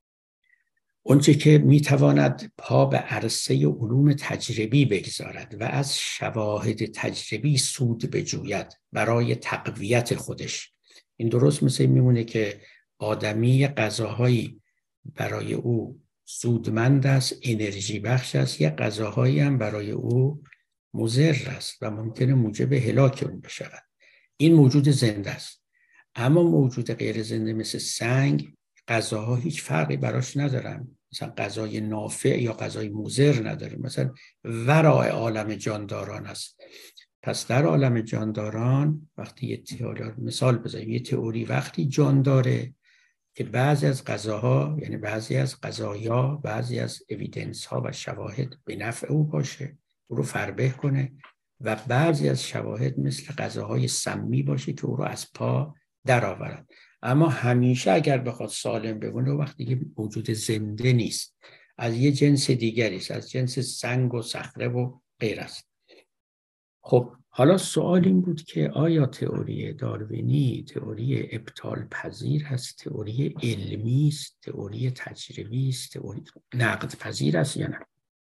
اونچه که میتواند پا به عرصه علوم تجربی بگذارد و از شواهد تجربی سود بجوید برای تقویت خودش، این درست مثل میمونه که آدمی غذاهایی برای او سودمند است، انرژی بخش است، یا غذاهایی هم برای او مضر است و ممکنه موجب هلاک اون بشود. این موجود زنده است. اما موجود غیر زنده مثل سنگ، غذاها هیچ فرقی براش ندارن. مثلا غذای نافع یا غذای مضر نداره، مثلا ورای عالم جانداران است. پس در عالم جانداران وقتی یه تئوری، مثال بزنیم، یه تئوری وقتی جان داره که بعضی از غذاها، یعنی بعضی از غذایا، بعضی از اویدنس ها و شواهد به نفع او باشه، او رو فربه کنه، و بعضی از شواهد مثل غذاهای سمی باشه که او رو از پا در آورد. اما همیشه اگر بخواد سالم بمونه وقتی که موجود زنده نیست، از یه جنس دیگری است، از جنس سنگ و صخره و غیر است. خب حالا سوال این بود که آیا تئوری داروینی تئوری ابطال پذیر است، تئوری علمی است، تئوری تجربی است، تئوری نقد پذیر است یا نه؟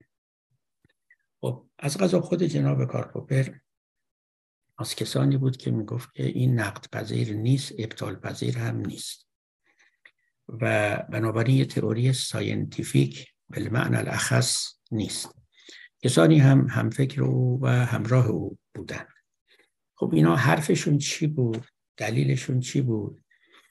خب از قضا خود جناب کارل پوپر از کسانی بود که میگفت که این نقد پذیر نیست، ابطال پذیر هم نیست، و بنابراین یه تئوری ساینتیفیک به معنی الاخص نیست. کسانی هم هم فکر او و همراه او بودن. خب اینا حرفشون چی بود؟ دلیلشون چی بود؟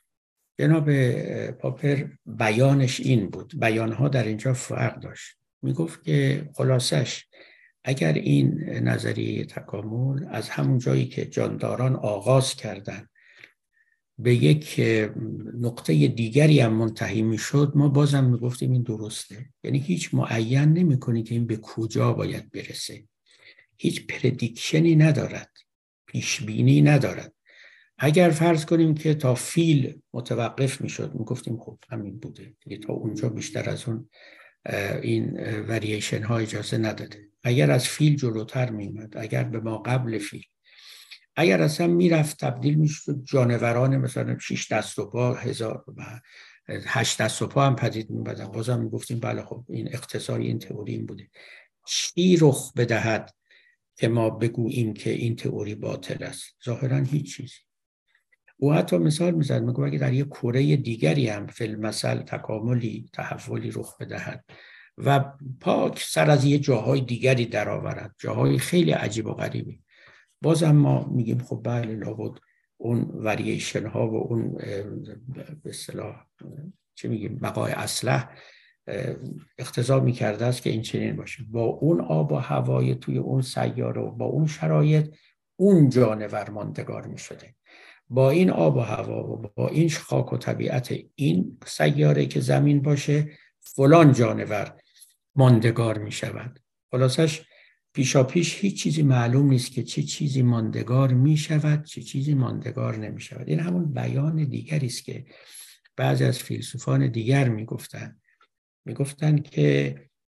جناب پاپر بیانش این بود. بیانها در اینجا فرق داشت. میگفت که خلاصش اگر این نظریه تکامل از همون جایی که جانداران آغاز کردن به یک نقطه دیگری هم منتهی میشد، ما بازم میگفتیم این درسته. یعنی هیچ معین نمی‌کنی که این به کجا باید برسه، هیچ پردیکشنی ندارد، پیشبینی ندارد. اگر فرض کنیم که تا فیل متوقف میشد، میگفتیم خب همین بوده دیگه، تا اونجا بیشتر از اون این ورییشن ها اجازه نداده. اگر از فیل جلوتر میمد، اگر به ما قبل فیل، اگر اصلا میرفت تبدیل میشد جانوران مثلا شش دست و پا، هزار و هشت دست و پا هم پدید میبدن، بازم میگفتیم بله خب این اقتضای این تئوری این بوده. چی رخ بدهد که ما بگوییم که این تئوری باطل است؟ ظاهرا هیچ چیزی. او حتی مثال میزد، میگه اگه در یک کره دیگری هم فی المثل تکاملی، تحولی رخ بدهد و پاک سر از یه جاهای دیگری در آورد، جاهای خیلی عجیب و غریبی، بازم ما میگیم خب بله لابد اون ورییشن ها و اون به اصطلاح چه میگیم بقای اصلح اقتضا میکرده است که این چنین باشه. با اون آب و هوای توی اون سیاره و با اون شرایط اون جانور ماندگار میشده. با این آب و هوا و با این خاک و طبیعت این سیاره که زمین باشه فلان جانور ماندگار میشود. خلاصش پیشا پیش هیچ چیزی معلوم نیست که چه چیزی ماندگار می شود، چه چیزی ماندگار نمی شود. این همون بیان دیگری است که بعضی از فیلسوفان دیگر می گفتن. می گفتن که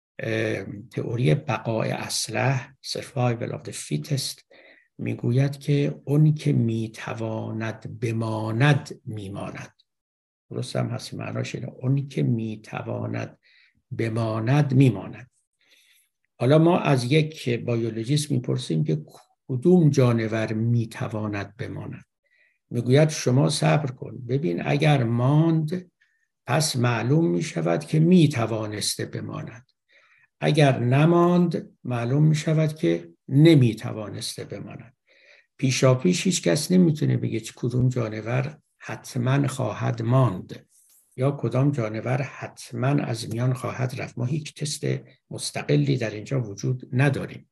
تئوری بقای اصلح survival of the fittest می گوید که اون که می تواند بماند می ماند. درست هم هست معناش اینه، اون که می تواند بماند می ماند. حالا ما از یک بیولوژیست میپرسیم که کدوم جانور میتواند بماند؟ میگوید شما صبر کن ببین، اگر ماند پس معلوم میشود که میتوانسته بماند، اگر نماند معلوم میشود که نمیتوانسته بماند. پیشا پیش هیچ کس نمیتونه بگه کدوم جانور حتما خواهد ماند یا کدام جانور حتما از میان خواهد رفت. ما هیچ تست مستقلی در اینجا وجود نداریم.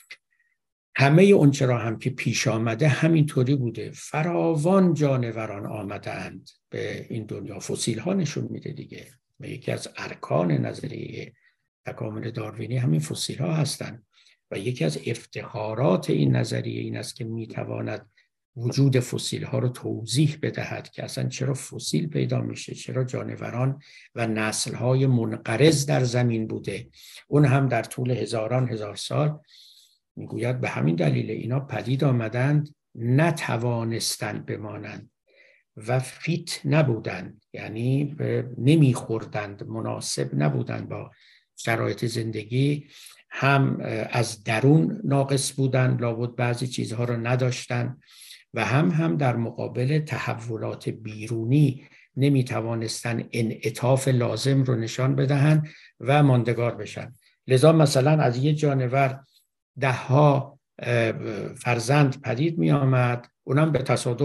همه اون چرا هم که پیش آمده همینطوری بوده. فراوان جانوران آمده اند به این دنیا. فسیل ها نشون میده دیگه. یکی از ارکان نظریه تکامل داروینی همین فسیل ها هستند و یکی از افتخارات این نظریه این است که میتواند وجود فسیل ها رو توضیح بدهد که اصلا چرا فسیل پیدا میشه، چرا جانوران و نسل های منقرض در زمین بوده، اون هم در طول هزاران هزار سال. میگوید به همین دلیل اینا پدید آمدند، نتوانستند بمانند و فیت نبودند، یعنی نمیخوردند، مناسب نبودند با شرایط زندگی، هم از درون ناقص بودند، لابد بعضی چیزها رو نداشتند، و هم هم در مقابل تحولات بیرونی نمیتوانستن انعطاف لازم رو نشان بدهن و ماندگار بشن. لذا مثلا از یه جانور ده ها فرزند پدید می آمد، اونم به تصادف،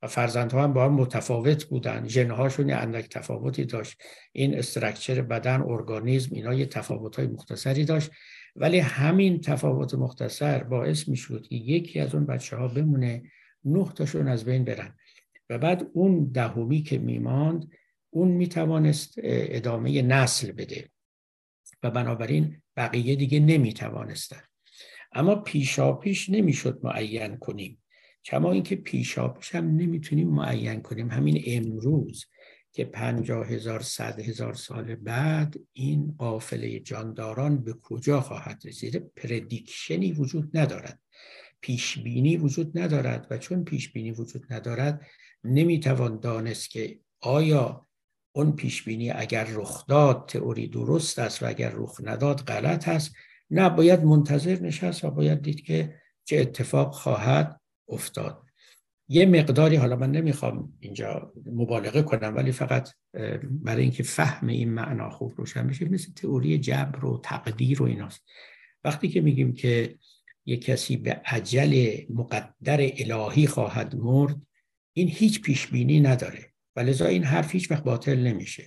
و فرزندها هم با هم متفاوت بودن، ژن‌هاشون یه اندک تفاوتی داشت، این استراکچر بدن، ارگانیسم، اینا یه تفاوت‌های مختصری داشت، ولی همین تفاوت مختصر باعث می‌شد که یکی از اون بچه‌ها بمونه، نه تاشون از بین برن و بعد اون دهمی که میماند اون میتوانست ادامه نسل بده و بنابراین بقیه دیگه نمیتوانستن. اما پیشا پیش نمیشد معین کنیم، کما اینکه پیشا پیش هم نمیتونیم معین کنیم همین امروز که پنجاه هزار صد هزار سال بعد این قافله جانداران به کجا خواهد رسید. پردیکشنی وجود ندارد، پیشبینی وجود ندارد و چون پیشبینی وجود ندارد نمیتوان دانست که آیا اون پیشبینی اگر رخ داد تئوری درست است و اگر رخ نداد غلط است. نه، باید منتظر نشست و باید دید که چه اتفاق خواهد افتاد. یه مقداری، حالا من نمیخوام اینجا مبالغه کنم ولی فقط برای اینکه فهم این معنا خوب روشن بشه، مثل تئوری جبر و تقدیر و ایناست. وقتی که میگیم که یک کسی به اجل مقدر الهی خواهد مرد، این هیچ پیشبینی نداره و لذا این حرف هیچ وقت باطل نمیشه.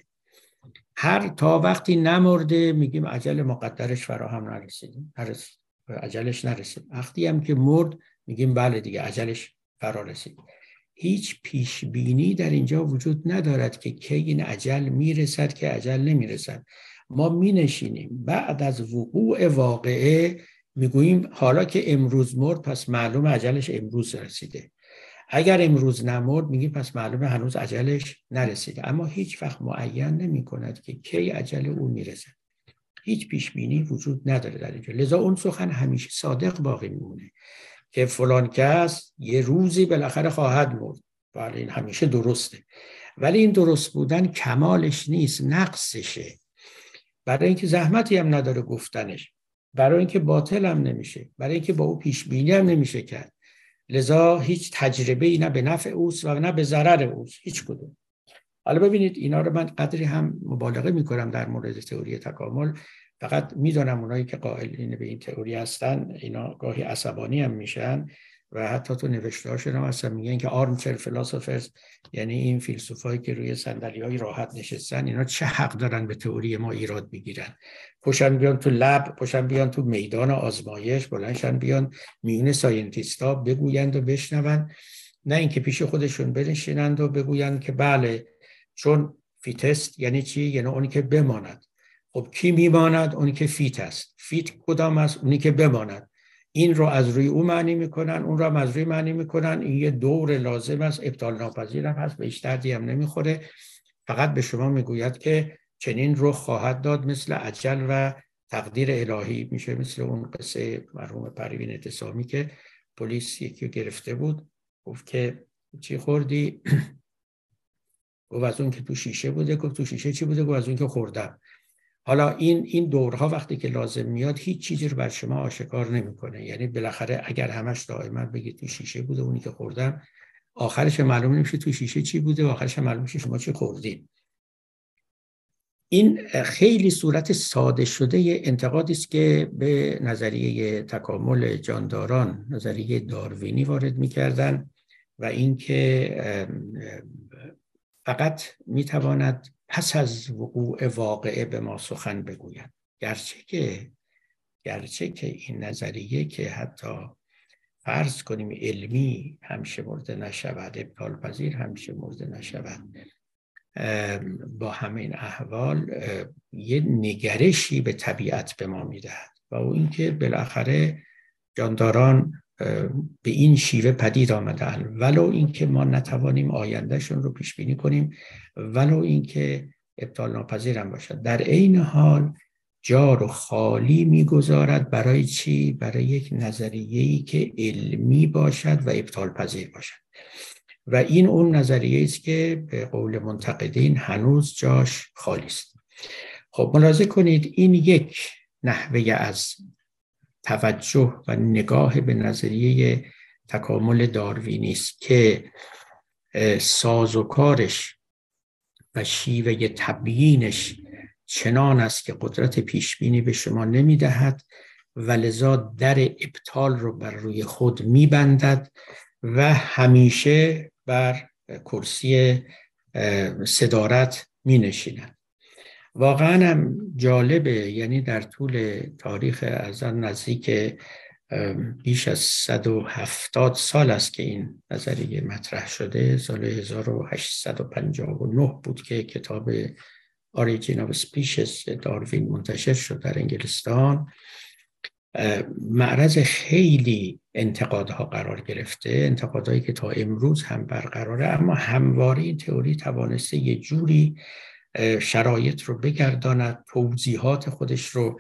هر تا وقتی نمرده میگیم اجل مقدرش فراهم نرسید، نرسید اجلش نرسید. وقتی هم که مرد میگیم بله دیگه اجلش فرا رسید. هیچ پیشبینی در اینجا وجود ندارد که کی این اجل میرسد که اجل نمیرسد. ما مینشینیم بعد از وقوع واقعه میگوییم حالا که امروز مرد پس معلوم اجلش امروز رسیده، اگر امروز نمرد میگیم پس معلومه هنوز اجلش نرسیده. اما هیچ وقت معین نمی کند که کی اجل او میرسه. هیچ پیش بینی وجود نداره در اینجا. لذا اون سخن همیشه صادق باقی میمونه که فلان کس یه روزی بالاخره خواهد مرد. بله این همیشه درسته، ولی این درست بودن کمالش نیست، نقصشه. برای اینکه زحمتی هم نداره گفتنش، برای اینکه باطل هم نمیشه، برای اینکه با او پیش بینی هم نمیشه کرد. لذا هیچ تجربه‌ای نه به نفع اوست و نه به ضرر اوست، هیچ کدوم. حالا ببینید اینا رو من قدری هم مبالغه میکنم در مورد تئوری تکامل، فقط میدونم اونایی که قائلین به این تئوری هستن اینا گاهی عصبانی هم میشن و حتی تو نوشته‌هاشون هم اصلا میگن که آرمچر فیلسوفرز، یعنی این فیلسوفایی که روی صندلی‌های راحت نشستن، اینا چه حق دارن به تئوری ما ایراد بگیرن؟ پشن بیان تو لب، پشن بیان تو میدان آزمایش، بلندشن بیان میون ساینتیستا بگویند و بشنون، نه اینکه پیش خودشون بنشینند و بگویند که بله چون فیتست یعنی چی؟ یعنی اونی که بماند. خب کی میماند؟ اونی که فیت است. فیت کدام است؟ اونی که بماند. این رو از روی او معنی میکنن، اون رو از روی معنی میکنن. این یه دور لازم است، ابطال ناپذیر هم هست، به هیچ دردی هم نمیخوره. فقط به شما میگوید که چنین رو خواهد داد، مثل اجل و تقدیر الهی میشه. مثل اون قصه مرحوم پروین اعتصامی که پلیس یکی گرفته بود، گفت که چی خوردی؟ گفت از اون که تو شیشه بوده. گفت تو شیشه چی بوده؟ گفت از اون که خوردم. حالا این این دورها وقتی که لازم میاد هیچ چیزی رو بر شما آشکار نمیکنه. یعنی بالاخره اگر همش دائما بگید تو شیشه بوده اونی که خوردم، آخرش معلوم نمیشه تو شیشه چی بوده و آخرش معلوم میشه شما چی خوردین. این خیلی صورت ساده شده انتقادی است که به نظریه تکامل جانداران، نظریه داروینی وارد میکردن و اینکه فقط میتواند پس از وقوع واقعه به ما سخن بگوید. گرچه که گرچه که این نظریه که حتی فرض کنیم علمی همیشه مورد نشود، ابطال پذیر همیشه مورد نشود، با همین احوال یه نگرشی به طبیعت به ما میدهد و او اینکه بالاخره جانداران به این شیوه پدید آمدن، ولو اینکه ما نتوانیم آیندهشون رو پیش بینی کنیم، ولو اینکه ابطال ناپذیر هم باشد، در عین حال جا رو خالی میگذارد برای چی؟ برای یک نظریه‌ای که علمی باشد و ابطال پذیر باشد. و این اون نظریه است که به قول منتقدین هنوز جاش خالی است. خب ملاحظه کنید این یک نحوه از توجه و نگاه به نظریه تکامل داروینی است که سازوکارش و شیوه تبیینش چنان است که قدرت پیشبینی به شما نمیدهد و لذا در ابطال رو بر روی خود میبندد و همیشه بر کرسی صدارت می نشینند. واقعا هم جالبه، یعنی در طول تاریخ از آن نزدیک بیش از صد و هفتاد سال است که این نظریه مطرح شده. سال هزار و هشتصد و پنجاه و نه بود که کتاب Origin of Species داروین منتشر شد در انگلستان. معرض خیلی انتقادها قرار گرفته، انتقادهایی که تا امروز هم برقراره، اما همواره این تئوری توانسته یه جوری شرایط رو بگرداند، توضیحات خودش رو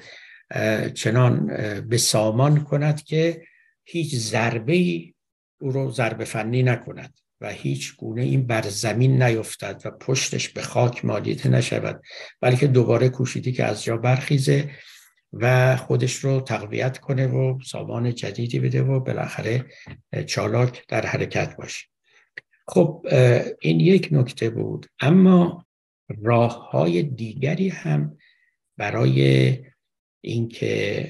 چنان به سامان کند که هیچ ضربه‌ای او رو ضربه فنی نکند و هیچ گونه این بر زمین نیفتد و پشتش به خاک مالیده نشود، بلکه دوباره کوشیدی که از جا برخیزه و خودش رو تقویت کنه و سامان جدیدی بده و بالاخره چالاک در حرکت باشه. خب این یک نکته بود، اما راه‌های دیگری هم برای اینکه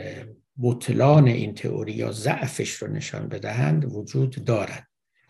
بطلان این تئوری یا ضعفش رو نشان بدهند وجود دارد.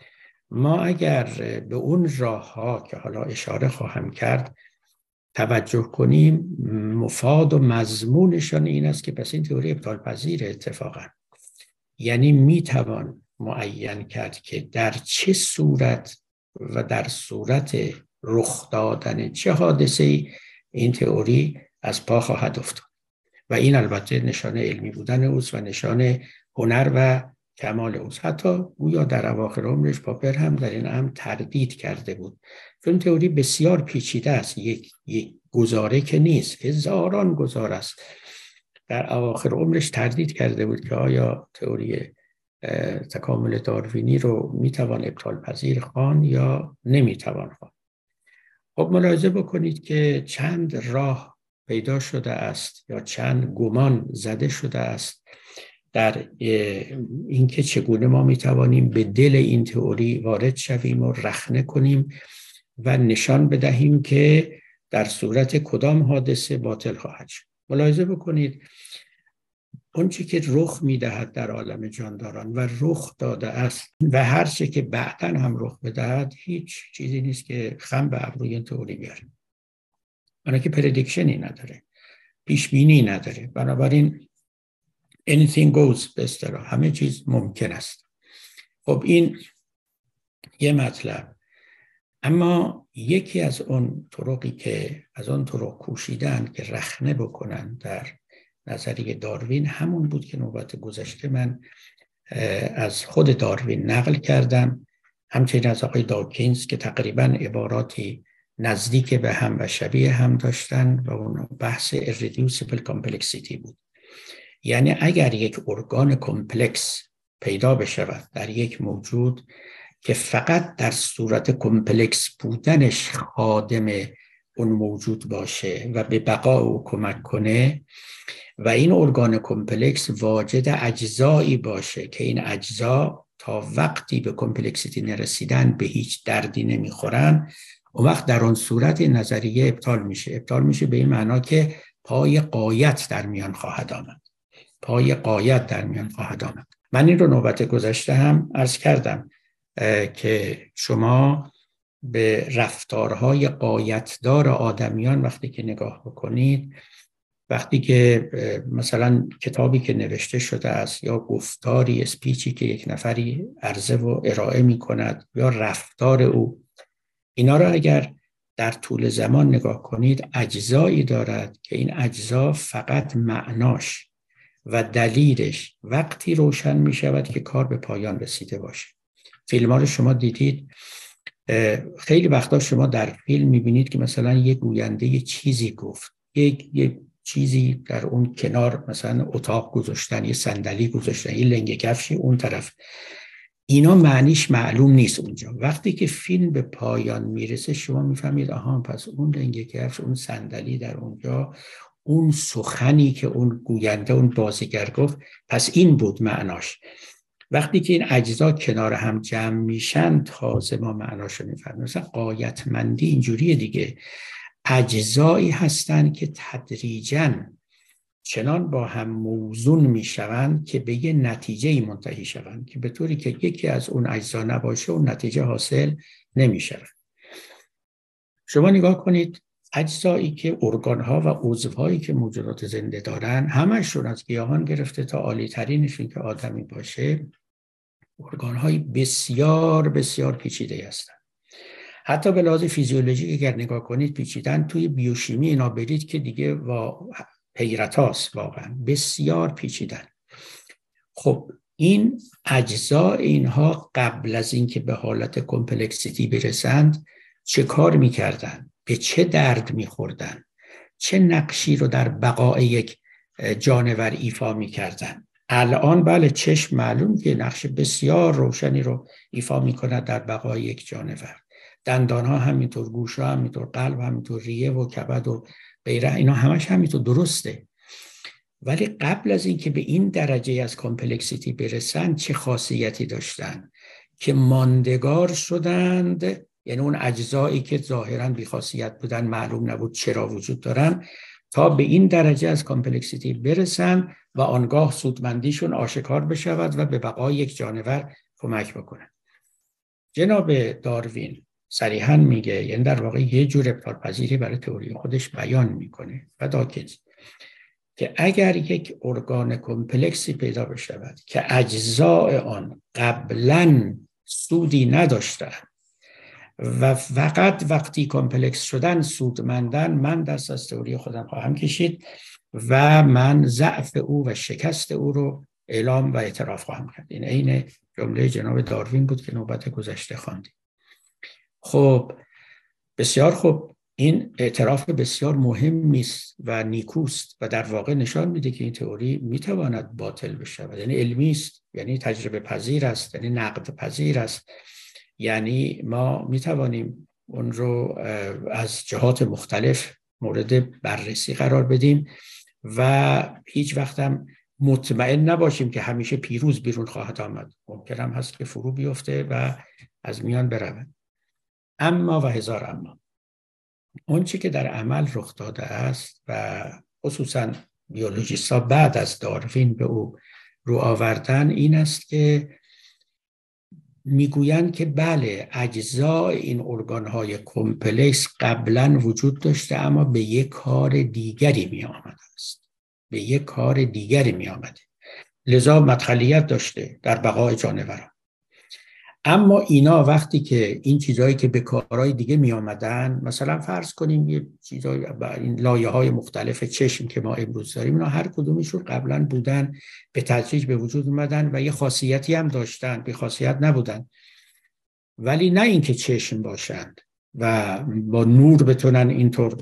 ما اگر به اون راه‌ها که حالا اشاره خواهم کرد توجه کنیم، مفاد و مضمونشان این است که پس این تئوری ابطال پذیره اتفاقا. یعنی میتوان معین کرد که در چه صورت و در صورت رخ دادن چه حادثه‌ای این تئوری از پا خواهد افتاد و این البته نشانه علمی بودن اوست و نشانه هنر و کمال اوست. حتی گویا در اواخر عمرش پاپر هم در این امر تردید کرده بود، چون تئوری بسیار پیچیده است، یک, یک گزاره که نیست، هزاران گزاره است. در اواخر عمرش تردید کرده بود که آیا تئوری تکامل داروینی رو میتوان ابطال پذیر خواند یا نمیتوان خواند. خب ملاحظه بکنید که چند راه پیدا شده است یا چند گمان زده شده است در اینکه چگونه ما میتوانیم به دل این تئوری وارد شویم و رخنه کنیم و نشان بدهیم که در صورت کدام حادثه باطل خواهد شد. ملاحظه بکنید اون چی که رخ میدهد در عالم جانداران و رخ داده است و هر چی که بعداً هم رخ بدهد هیچ چیزی نیست که خم به ابروی این تئوری بیاره. برای که پردیکشنی نداره، پیش بینی نداره، بنابراین anything goes به اصطلاح، همه چیز ممکن است. خب این یه مطلب. اما یکی از اون طرقی که از اون طرق کوشیدن که رخنه بکنن در نظریه داروین همون بود که نوبت گذشته من از خود داروین نقل کردم، همچنین از آقای داکینز که تقریباً عباراتی نزدیک به هم و شبیه هم داشتن و اون بحث irreducible complexity بود. یعنی اگر یک ارگان کمپلکس پیدا بشود در یک موجود که فقط در صورت کمپلکس بودنش خادم اون موجود باشه و به بقا او کمک کنه و این ارگان کمپلکس واجد اجزایی باشه که این اجزا تا وقتی به کمپلکسیتی نرسیدن به هیچ دردی نمیخورن، اون وقت در اون صورت نظریه ابطال میشه. ابطال میشه به این معنا که پای غایت در میان خواهد آمد. پای غایت در میان خواهد آمد. من این رو نوبت گذشته هم عرض کردم که شما به رفتارهای غایتدار آدمیان وقتی که نگاه بکنید، وقتی که مثلا کتابی که نوشته شده است یا گفتاری اسپیچی که یک نفری عرضه و ارائه می کند یا رفتار او، اینا را اگر در طول زمان نگاه کنید اجزایی دارد که این اجزا فقط معناش و دلیلش وقتی روشن می شود که کار به پایان رسیده باشه. فیلم ها رو شما دیدید، خیلی وقتا شما در فیلم می بینید که مثلا یه گوینده یه چیزی گفت، یک یه چیزی در اون کنار مثلا اتاق گذاشتن، یه صندلی گذاشتن، یه لنگه کفشی اون طرف، اینا معنیش معلوم نیست اونجا. وقتی که فیلم به پایان میرسه شما میفهمید آها پس اون لنگه کفش، اون صندلی در اونجا، اون سخنی که اون گوینده اون بازیگر گفت، پس این بود معناش. وقتی که این اجزا کنار هم جمع میشن تازه ما معناشو میفهمیم. مثلا غایتمندی اینجوریه دیگه، اجزایی هستن که تدریجاً چنان با هم موزون میشوند که به یه نتیجه منتهی شوند که به طوری که یکی از اون اجزا نباشه اون نتیجه حاصل نمیشه. شما نگاه کنید اجزایی که ارگان‌ها و عضوهایی که موجودات زنده دارن، همشون از گیاهان گرفته تا عالی ترینشون که آدمی باشه، ارگان‌های بسیار بسیار پیچیده هستن. حتی به لحاظ فیزیولوژیک اگر نگاه کنید پیچیدن، توی بیوشیمی اینا برید که دیگه و حیرتاست، واقعا بسیار پیچیدن. خب این اجزا اینها قبل از اینکه به حالت کمپلکسیتی برسند چه کار میکردن؟ به چه درد میخوردن؟ چه نقشی رو در بقای یک جانور ایفا میکردن؟ الان بله چشم معلوم که نقش بسیار روشنی رو ایفا میکند در بقای یک جانور. دندانها همینطور، گوشها همینطور، قلب همینطور، ریه و کبد و غیره، اینا همش همینطور درسته. ولی قبل از اینکه به این درجه از کامپلکسیتی برسن چه خاصیتی داشتن که ماندگار شدند؟ یعنی اون اجزایی که ظاهراً بی خاصیت بودن، معلوم نبود چرا وجود دارن، تا به این درجه از کامپلکسیتی برسن و آنگاه سودمندیشون آشکار بشود و به بقای یک جانور کمک بکنن. جناب داروین صریحاً میگه، یعنی در واقع یه جور ابطال‌پذیری برای تئوری خودش بیان میکنه و داکت که اگر یک ارگان کمپلکسی پیدا بشود که اجزای آن قبلاً سودی نداشتن و فقط وقتی کمپلکس شدن سودمندن، من دست از تئوری خودم خواهم کشید و من ضعف او و شکست او رو اعلام و اعتراف خواهم کرد. این عین جمله جناب داروین بود که نوبت گذشته خواندیم. خب بسیار خوب، این اعتراف بسیار مهمی است و نیکوست و در واقع نشان میده که این تئوری میتواند باطل بشه، یعنی علمی است، یعنی تجربه پذیر است، یعنی نقد پذیر است، یعنی ما میتوانیم اون رو از جهات مختلف مورد بررسی قرار بدیم و هیچ وقت هم مطمئن نباشیم که همیشه پیروز بیرون خواهد آمد. ممکن هم هست که فرو بیفته و از میان برود. اما و هزار اما، اون چی که در عمل رخ داده است و خصوصا بیولوژیست‌ها بعد از داروین به او رو آوردن این است که میگویند که بله اجزای این ارگان‌های کمپلکس قبلا وجود داشته اما به یک کار دیگری می آمده است، به یک کار دیگری می آمده، لذا مدخلیت داشته در بقای جانوران. اما اینا وقتی که این چیزایی که به کارهای دیگه می آمدن، مثلا فرض کنیم یه چیزایی، این لایه‌های مختلف چشم که ما امروز داریم، اینا هر کدومشون قبلا بودن، به تدریج به وجود اومدن و یه خاصیتی هم داشتن، بی خاصیت نبودن. ولی نه اینکه چشم باشند و با نور بتونن اینطور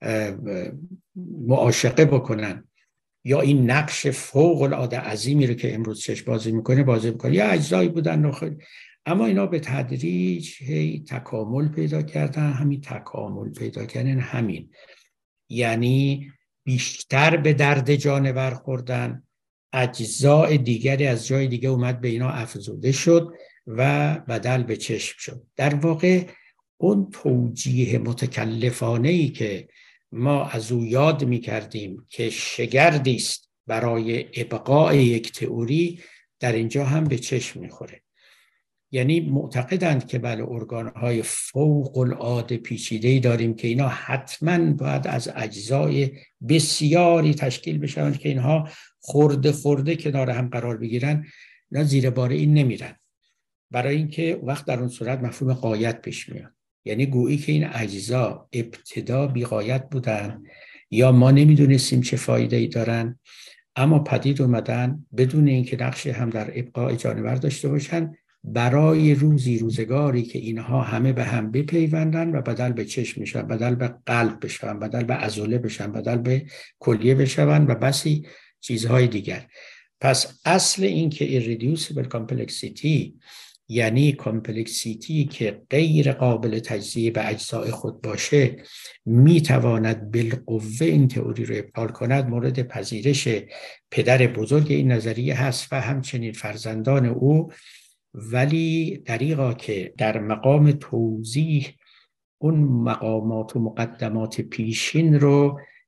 معاشقه بکنن یا این نقش فوق العاده عظیمی رو که امروز چشم بازی میکنه بازی میکنه، یا اجزایی بودن نخل. اما اینا به تدریج هی تکامل پیدا کردن. همین تکامل پیدا کردن همین یعنی بیشتر به درد جانور خوردن، اجزای دیگری از جای دیگه اومد به اینا افزوده شد و بدل به چشم شد. در واقع اون توجیه متکلفانه‌ای که ما از او یاد می‌کردیم که شگردی است برای ابقاء یک تئوری، در اینجا هم به چشم می‌خوره. یعنی معتقدند که بله ارگان‌های فوق العاده پیچیده‌ای داریم که اینا حتماً باید از اجزای بسیاری تشکیل بشن که اینها خورده خورده کنار هم قرار بگیرن، اینا زیر بار این نمیرن، برای اینکه وقت در اون صورت مفهوم غایت پیش میاد. یعنی گویی که این اجزا ابتدا بی غایت بودن یا ما نمیدونستیم چه فایده‌ای دارن، اما پدید اومدن بدون اینکه نقشی هم در ابقاء جانور داشته باشن، برای روزی روزگاری که اینها همه به هم بپیوندن و بدل به چشم میشن، بدل به قلب بشن، بدل به عضله بشن، بدل به کلیه بشن و بسی چیزهای دیگر. پس اصل این که irreducible complexity یعنی کامپلکسیتی که غیر قابل تجزیه به اجزای خود باشه میتواند بالقوه این تئوری رو ابطال کند، مورد پذیرش پدر بزرگ این نظریه هست و همچنین فرزندان او. ولی دریغا که در مقام توضیح اون مقامات و مقدمات پیشین رو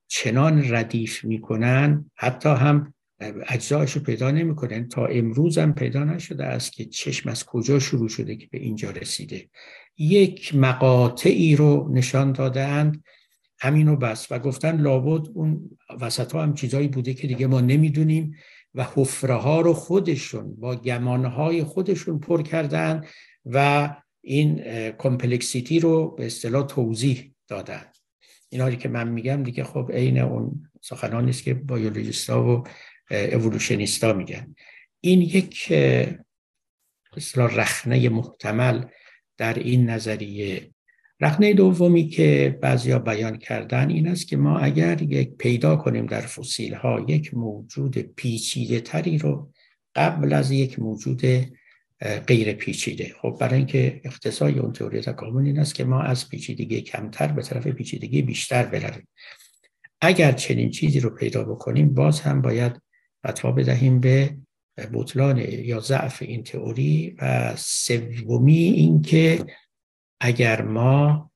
چنان ردیف میکنن حتی هم اجزایش رو پیدا نمیکنن. تا امروز هم پیدا نشده است که چشم از کجا شروع شده که به اینجا رسیده. یک مقاطعی رو نشان دادند، همینو بس، و گفتن لابد اون وسط ها هم چیزایی بوده که دیگه ما نمیدونیم و حفره ها رو خودشون با گمان های خودشون پر کردن و این کمپلکسیتی رو به اصطلاح توضیح دادن. اینایی که من میگم دیگه خب عین اون سخنانی است که بیولوژیستا و اِوولوشنیستا میگن. این یک اصطلاح رخنه محتمل در این نظریه. رخنه دومی که بعضیا بیان کردن این است که ما اگر یک پیدا کنیم در فسیل ها یک موجود پیچیده تری رو قبل از یک موجود غیر پیچیده، خب برای اینکه اختصای اون تئوری تکامل این است که ما از پیچیدگی کمتر به طرف پیچیدگی بیشتر برویم. اگر چنین چیزی رو پیدا بکنیم باز هم باید فتوا بدهیم به بطلان یا ضعف این تئوری. و سومی این که اگر ما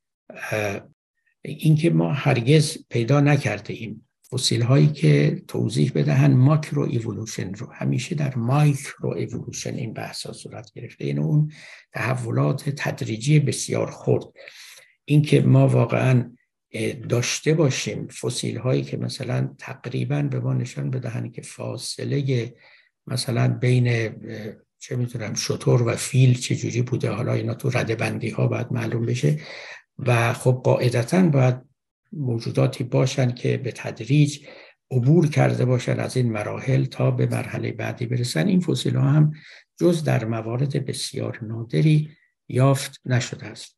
این که ما هرگز پیدا نکرده ایم فسیل هایی که توضیح بدهن ماکرو ایولوشن رو، همیشه در مایکرو ایولوشن این بحثا صورت گرفته، این اون تحولات تدریجی بسیار خرد. این که ما واقعا داشته باشیم فسیل هایی که مثلا تقریبا به ما نشان بدهن که فاصله مثلا بین چه میتونم شتر و فیل چجوری بوده، حالا اینا تو رده بندی ها باید معلوم بشه و خب قاعدتاً باید موجوداتی باشن که به تدریج عبور کرده باشن از این مراحل تا به مرحله بعدی برسن. این فسیل ها هم جز در موارد بسیار نادری یافت نشده است.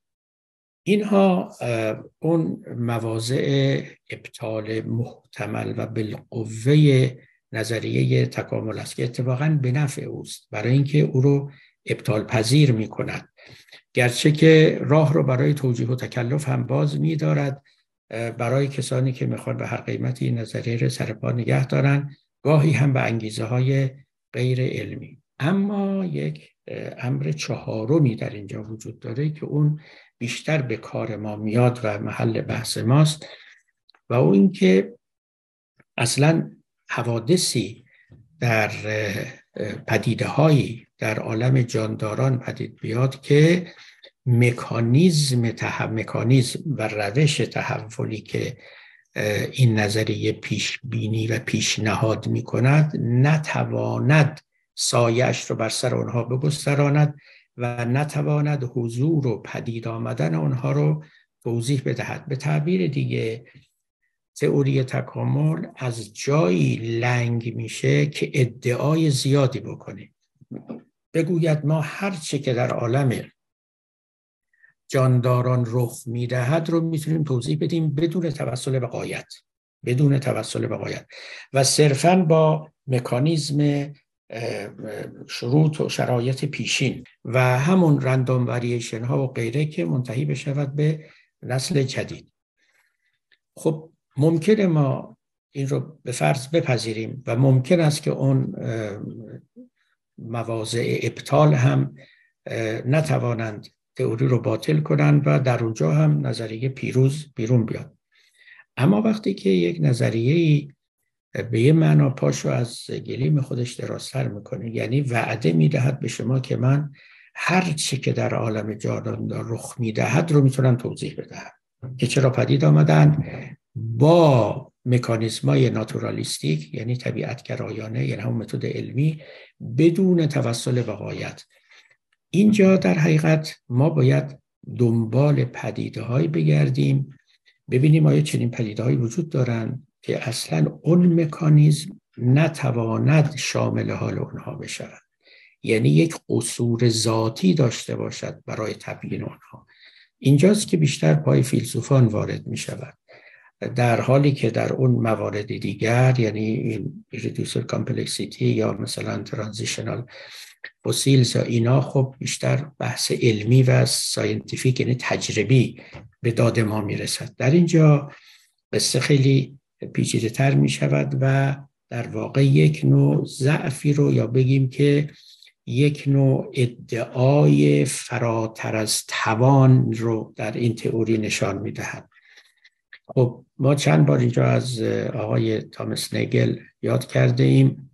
اینها اون مواضع ابطال محتمل و بالقوه نظریه تکامل است که اتفاقاً به نفع اوست، برای اینکه او رو ابطال پذیر می کند، گرچه که راه رو برای توجیه و تکلف هم باز می دارد برای کسانی که میخوان به هر قیمتی این نظریه رو سرپا نگه دارن، گاهی هم به انگیزه های غیر علمی. اما یک امر چهارمی در اینجا وجود داره که اون بیشتر به کار ما میاد و محل بحث ماست، و اون این که اصلاً حوادثی در پدیده‌هایی در عالم جانداران پدید بیاد که مکانیزم ته... مکانیزم و روش تحولی که این نظریه پیش بینی و پیشنهاد می کند نتواند سایه‌اش رو بر سر آنها بگستراند و نتواند حضور و پدید آمدن آنها رو توضیح بدهد. به تعبیر دیگه تئوری تکامل از جایی لنگ میشه که ادعای زیادی بکنه، بگوید ما هر چه که در عالم جانداران رخ میدهد رو میتونیم توضیح بدیم بدون توسل به غایت، بدون توسل به غایت و صرفاً با مکانیزم شروط و شرایط پیشین و همون رندوم وریشن ها و غیره که منتهی بشود به نسل جدید. خب ممکنه ما این رو به فرض بپذیریم و ممکن است که اون مواضع ابطال هم نتوانند تئوری رو باطل کنند و در اونجا هم نظریه پیروز بیرون بیاد. اما وقتی که یک نظریه‌ای به یه معنا پاشو از گلیم خودش درازتر میکنه، یعنی وعده میدهد به شما که من هر چی که در عالم جاندار رخ میدهد رو میتونم توضیح بدهم که چرا پدید آمدن با مکانیزمای ناتورالیستیک، یعنی طبیعتگرایانه، یعنی همون متد علمی، بدون توسل به غایت. اینجا در حقیقت ما باید دنبال پدیده‌هایی بگردیم، ببینیم آیا چنین پدیده‌هایی وجود دارن که اصلاً اون مکانیزم نتواند شامل حال اونها بشود، یعنی یک قصور ذاتی داشته باشد برای تبیین اونها. اینجاست که بیشتر پای فیلسوفان وارد می شود، در حالی که در اون موارد دیگر، یعنی این ریدیوسر کامپلکسیتی یا مثلا ترانزیشنال فسیلز یا اینا، خب بیشتر بحث علمی و ساینتیفیک یعنی تجربی به داد ما می رسد. در اینجا قصه خیلی پیچیده تر می شود و در واقع یک نوع ضعفی رو، یا بگیم که یک نوع ادعای فراتر از توان رو در این تئوری نشان می دهد. خب ما چند بار اینجا از آقای تامس نگل یاد کرده ایم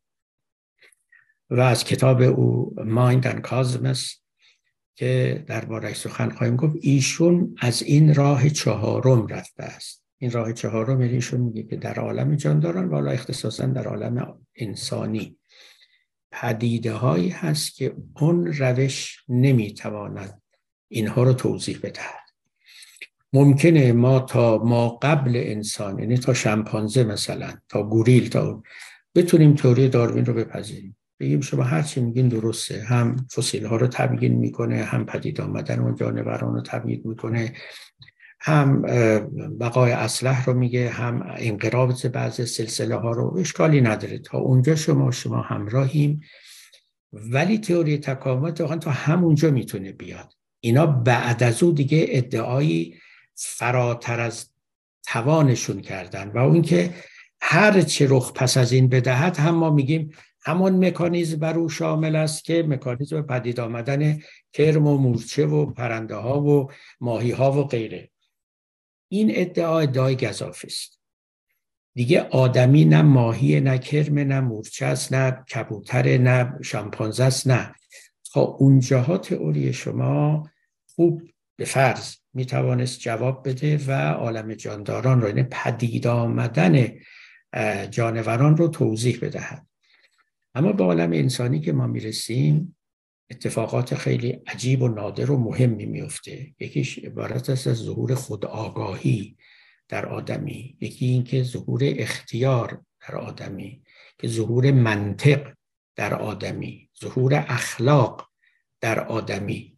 و از کتاب او مایند اند کازمس که درباره‌اش سخن خواهیم گفت. ایشون از این راه چهارم رفته است. این راه چهارم ایشون میگه که در عالم جانداران و حالا اختصاصا در عالم انسانی پدیده هایی هست که اون روش نمیتواند اینها رو توضیح بدهد. ممکنه ما تا ما قبل انسان، یعنی تا شامپانزه مثلا، تا گوریل، تا بتونیم تئوری داروین رو بپذیریم، بگیم شما هر چی میگین درسته، هم فسیل ها رو تبیین میکنه، هم پدید آمدن اون جانوران رو تبیین میکنه، هم بقای اصلح رو میگه، هم انقراض بعض سلسله ها رو، اشکالی نداره. تا اونجا شما شما همراهیم. ولی تئوری تکامل تا همونجا میتونه بیاد. اینا بعد از او دیگه ادعایی فراتر از توانشون کردن و اون که هر چه رخ پس از این بدهد هم ما میگیم همون مکانیزم بر او شامل است که مکانیزم پدید آمدن کرم و مورچه و پرنده ها و ماهی ها و غیره. این ادعا ادعای گزافه است. دیگه آدمی نه ماهی، نه کرم، نه مورچه است، نه کبوتر، نه شامپانزه است. نه، تا اونجاها تئوری شما خوب به فرض میتوانست جواب بده و عالم جانداران رو، یعنی پدید آمدن جانوران رو توضیح بدهد. اما به عالم انسانی که ما میرسیم اتفاقات خیلی عجیب و نادر و مهمی میفته. یکیش عبارت است از ظهور خودآگاهی در آدمی، یکی این که ظهور اختیار در آدمی، که ظهور منطق در آدمی، ظهور اخلاق در آدمی.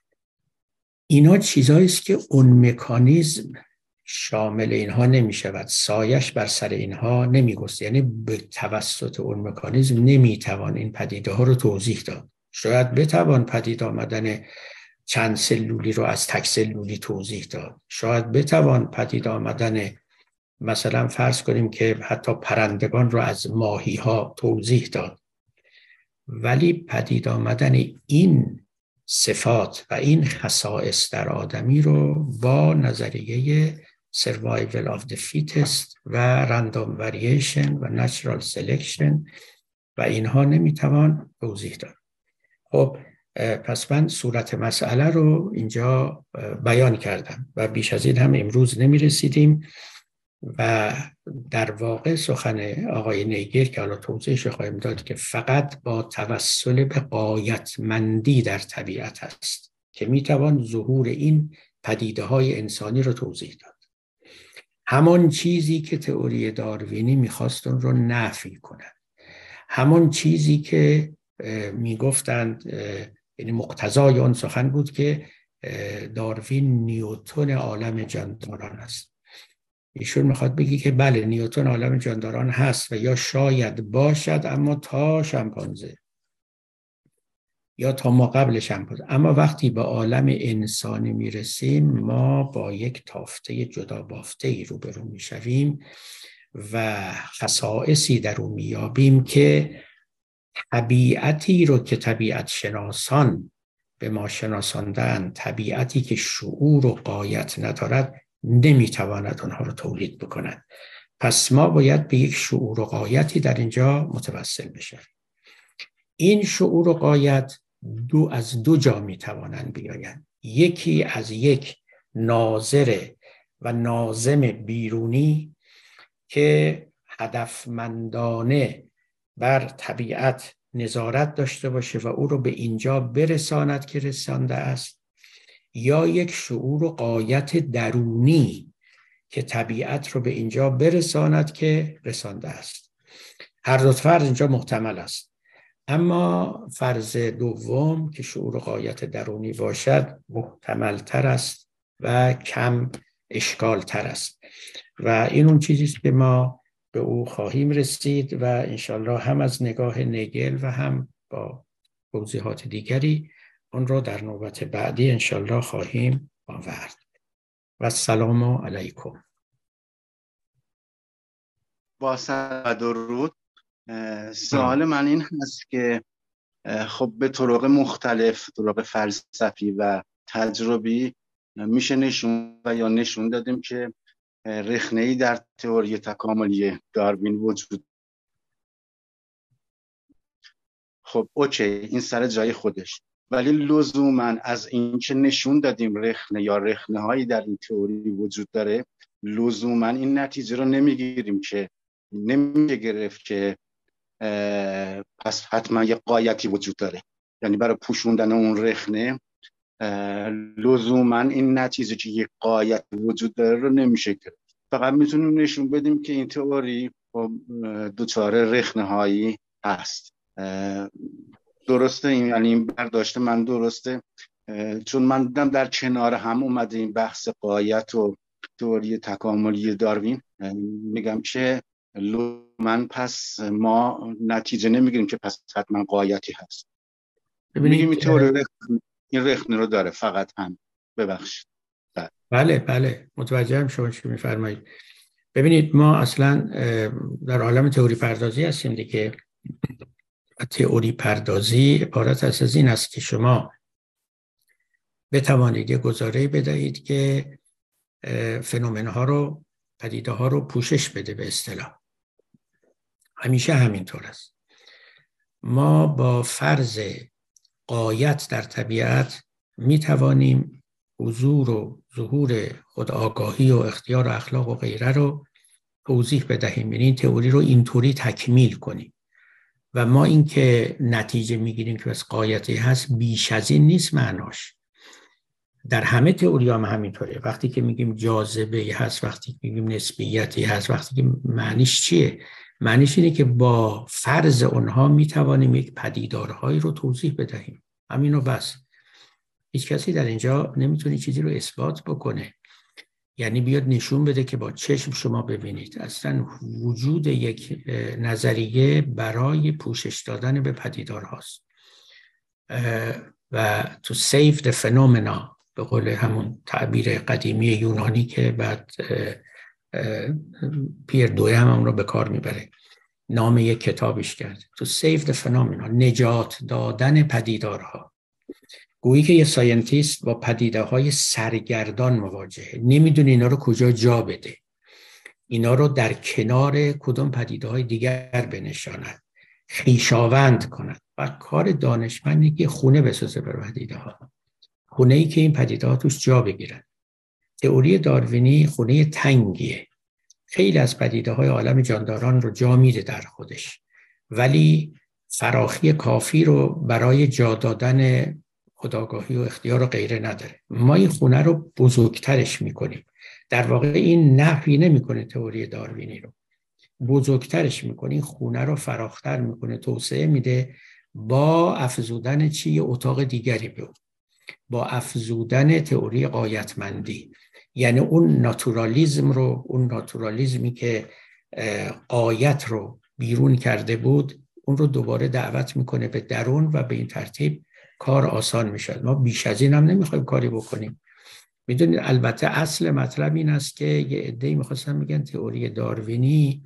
اینا چیزایی است که اون مکانیزم شامل اینها نمی شود، سایش بر سر اینها نمی گسته. یعنی به توسط اون مکانیزم نمی توان این پدیده ها رو توضیح داد. شاید بتوان پدید آمدن چند سلولی رو از تک سلولی توضیح داد، شاید بتوان پدید آمدن مثلا فرض کنیم که حتی پرندگان رو از ماهی ها توضیح داد، ولی پدید آمدن این صفات و این خصائص در آدمی رو با نظریه survival of the fittest و random variation و natural selection و اینها نمیتوان توضیح داد. خب پس من صورت مسئله رو اینجا بیان کردم و بیش از این هم امروز نمی رسیدیم و در واقع سخن آقای نیگر که حالا توضیحش خواهیم داد که فقط با توسل به غایتمندی در طبیعت است که می توان ظهور این پدیده های انسانی رو توضیح داد. همون چیزی که تئوری داروینی میخواست اون رو نفی کنند، همون چیزی که میگفتند، یعنی مقتضای اون سخن بود که داروین نیوتن عالم جانداران است. ایشون میخواد بگی که بله نیوتن عالم جانداران هست و یا شاید باشد، اما تا شامپانزه یا تا ما قبل شامپانزه. اما وقتی به عالم انسانی میرسیم ما با یک تافته جدا بافته ای روبرو میشویم و خصائصی در اون میابیم که طبیعتی رو که طبیعت شناسان به ما شناساندن، طبیعتی که شعور و غایت ندارد، نمیتواند اونها رو تولید بکند. پس ما باید به یک شعور و غایتی در اینجا متوسل بشیم. این شعور و غایت دو از دو جا میتوانند بیایند. یکی از یک ناظر و ناظم بیرونی که هدفمندانه بر طبیعت نظارت داشته باشه و او رو به اینجا برساند که رسانده است، یا یک شعور و غایت درونی که طبیعت رو به اینجا برساند که رسانده است. هر دو فرض اینجا محتمل است، اما فرض دوم که شعور و غایت درونی باشد محتمل تر است و کم اشکال تر است و این اون چیزی است که ما به او خواهیم رسید و انشالله هم از نگاه نیگل و هم با توضیحات دیگری اون رو در نوبت بعدی انشالله خواهیم آورد. و السلام علیکم. با سلام و درود. سوال من این هست که خب به طرق مختلف، طرق فلسفی و تجربی میشه نشون و یا نشون دادیم که رخنه‌ای در تئوری تکاملی داروین وجود. خب اوکی، این سر جای خودش، ولی لزوما از اینکه نشون دادیم رخنه یا رخنه هایی در این تئوری وجود داره، لزوما این نتیجه رو نمیگیریم که نمیشه گرفت که پس حتما یه غایتی وجود داره. یعنی برای پوشوندن اون رخنه لزوما این نتیجه که یک غایت وجود داره رو نمیشه گرفت. فقط میتونیم نشون بدیم که این تئوری دچار رخنه هایی هست. درسته این، یعنی این برداشت من درسته، چون من دیدم در کنار هم اومده این بحث غایت و تئوری تکاملی داروین. میگم که من پس ما نتیجه نمیگیریم که پس حتما غایتی هست. میگیم این تئوری رخنه، این رخنه رو داره فقط. هم ببخشید. بله بله متوجهم شما چی میفرمایید. ببینید ما اصلا در عالم تئوری پردازی هستیم دیگه. تئوری پردازی عبارت از این است که شما بتوانید یه گزاره‌ای بدهید که فنومن‌ها رو، پدیده ها رو پوشش بده به اصطلاح. همیشه همینطور است. ما با فرض غایت در طبیعت می توانیم حضور و ظهور خودآگاهی و اختیار و اخلاق و غیره رو توضیح بدهیم، یعنی این تئوری رو اینطوری تکمیل کنیم. و ما این که نتیجه میگیریم که بس غایتی هست، بیش از این نیست معناش. در همه تئوری هم همینطوره. وقتی که میگیم جاذبه هست، وقتی که میگیم نسبیتی هست، وقتی که معنیش چیه؟ معنیش اینه که با فرض اونها میتوانیم یک پدیدارهایی رو توضیح بدهیم. همینو بس. هیچ کسی در اینجا نمیتونه چیزی رو اثبات بکنه، یعنی بیاد نشون بده که با چشم شما ببینید. اصلا وجود یک نظریه برای پوشش دادن به پدیدار هاست و to save the phenomena، به قول همون تعبیر قدیمی یونانی که بعد پیر دوی هم هم رو به کار میبره، نام یک کتابش کرد to save the phenomena، نجات دادن پدیدارها. گویی که یه ساینتیست با پدیده های سرگردان مواجهه، نمیدونه اینا رو کجا جا بده، اینا رو در کنار کدوم پدیده های دیگر بنشاند، خویشاوند کند. و کار دانشمندی که خونه بسازه بر پدیده ها، خونه ای که این پدیده ها توش جا بگیرن. تئوری داروینی خونه تنگیه، خیلی از پدیده های عالم جانداران رو جا میده در خودش، ولی فراخی کافی رو برای جا دادن خودآگاهی و اختیار و غیره نداره. ما این خونه رو بزرگترش میکنیم. در واقع این نفی نمیکنه تئوری داروینی رو، بزرگترش میکنه، این خونه رو فراختر میکنه، توسعه میده با افزودن چی؟ اتاق دیگری به اون، با افزودن تئوری غایتمندی. یعنی اون ناتورالیزم رو، اون ناتورالیزمی که غایت رو بیرون کرده بود، اون رو دوباره دعوت میکنه به درون و به این ترتیب کار آسان میشه. ما بیش از این هم نمیخوایم کاری بکنیم. میدونید البته اصل مطلب این است که یه عده‌ای میخواستن میگن تئوری داروینی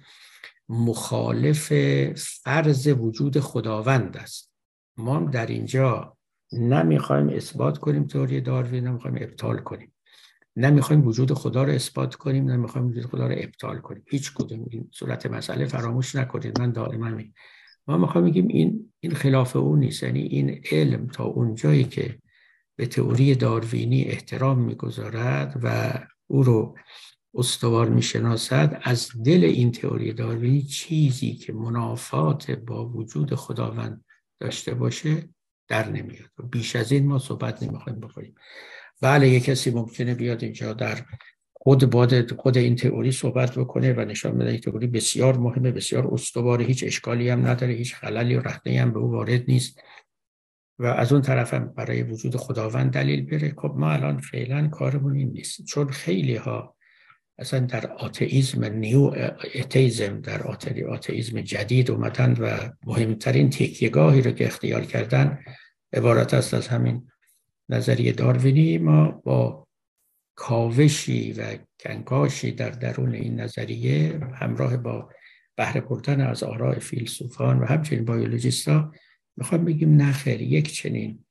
مخالف فرض وجود خداوند است. ما هم در اینجا نمیخوایم اثبات کنیم تئوری داروین، نمیخوایم ابطال کنیم، نمیخوایم وجود خدا رو اثبات کنیم، نمیخوایم وجود خدا رو ابطال کنیم. هیچ کدوم این صورت مسئله فراموش نکنید. من دائما میگم ما میخوایم بگیم این این خلاف اون نیست. یعنی این علم تا اونجایی که به تئوری داروینی احترام میگذارد و او رو استوار میشناسد، از دل این تئوری داروینی چیزی که منافات با وجود خداوند داشته باشه در نمیاد. بیش از این ما صحبت نمیخوایم بکنیم. بله یک کسی ممکنه بیاد اینجا در خود باد خود این تئوری صحبت بکنه و نشان بده این تئوری بسیار مهمه، بسیار استواره، هیچ اشکالی هم نداره، هیچ خللی و رخنه‌ای هم به او وارد نیست و از اون طرف هم برای وجود خداوند دلیل بره. خب ما الان فعلا کارمون این نیست، چون خیلی ها اصلا در آتئیسم نیو اتئیسم، در آتئیسم جدید اومدن و مهمترین تکیه‌گاهی رو که اختیار کردن عبارت است از همین نظریه داروینی. ما با کاوشی و کنکاشی در درون این نظریه همراه با بهره بردن از آراء فیلسوفان و همچنین بیولوژیست‌ها میخوام بگیم نه خیر، یک چنین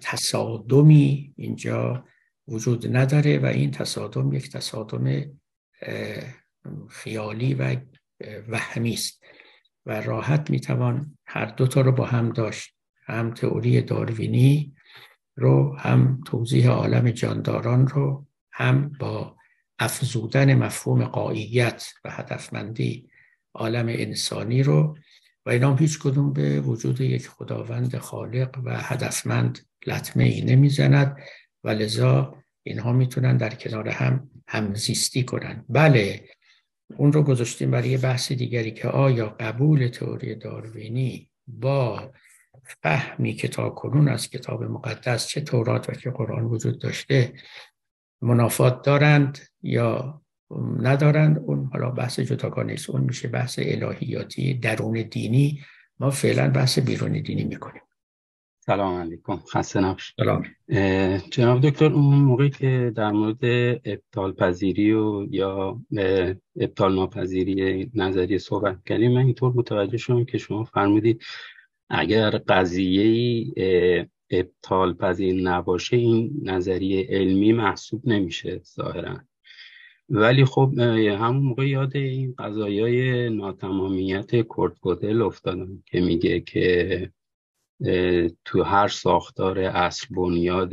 تصادمی اینجا وجود نداره و این تصادم یک تصادم خیالی و وهمی است و راحت میتوان هر دوتا رو با هم داشت، هم تئوری داروینی رو، هم توضیح عالم جانداران رو، هم با افزودن مفهوم غاییت و هدفمندی عالم انسانی رو، و اینا هیچ کدوم به وجود یک خداوند خالق و هدفمند لطمه ای نمیزند و لذا اینها میتونن در کنار هم همزیستی کنن. بله، اون رو گذاشتیم برای بحث دیگری که آیا قبول تئوری داروینی با فهمی که تاکنون از کتاب مقدس چه تورات و چه قرآن وجود داشته منافات دارند یا ندارند، اون حالا بحث جداگانه است، اون میشه بحث الهیاتی درون دینی. ما فعلا بحث بیرون دینی میکنیم. سلام علیکم، خسته نباشید. سلام جناب دکتر، اون موقعی که در مورد ابطال پذیری و یا ابطال ناپذیری نظریه صحبت کردیم، من اینطور متوجه شدم که شما فرمودید اگر قضیه‌ای ابطال پذیر نباشه این نظریه علمی محسوب نمیشه ظاهراً، ولی خب همون موقع یاد این قضایای ناتمامیت کورت گودل افتادم که میگه که تو هر ساختار اصل بنیاد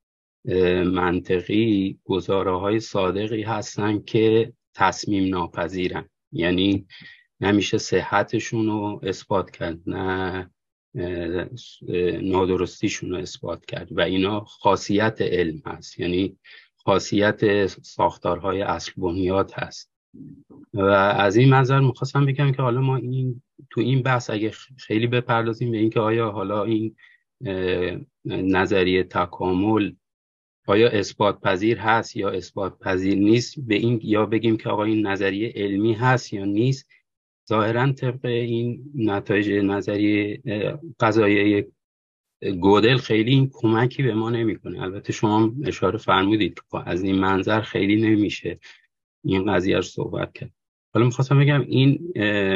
منطقی گزاره‌های صادقی هستن که تصمیم ناپذیرن، یعنی نمیشه صحتشون رو اثبات کرد نه نادرستیشون رو اثبات کرد و اینا خاصیت علم هست، یعنی خاصیت ساختارهای اصل بنیاد هست. و از این منظر میخواستم بگم که حالا ما این تو این بحث اگه خیلی بپردازیم به این که آیا حالا این نظریه تکامل آیا اثبات پذیر هست یا اثبات پذیر نیست، به این یا بگیم که آقا این نظریه علمی هست یا نیست، ظاهراً طبق این نتایج نظریه قضایه گودل خیلی این کمکی به ما نمیکنه. البته شما اشاره فرمودید که از این منظر خیلی نمیشه این قضیه رو صحبت کرد. حالا میخواستم بگم این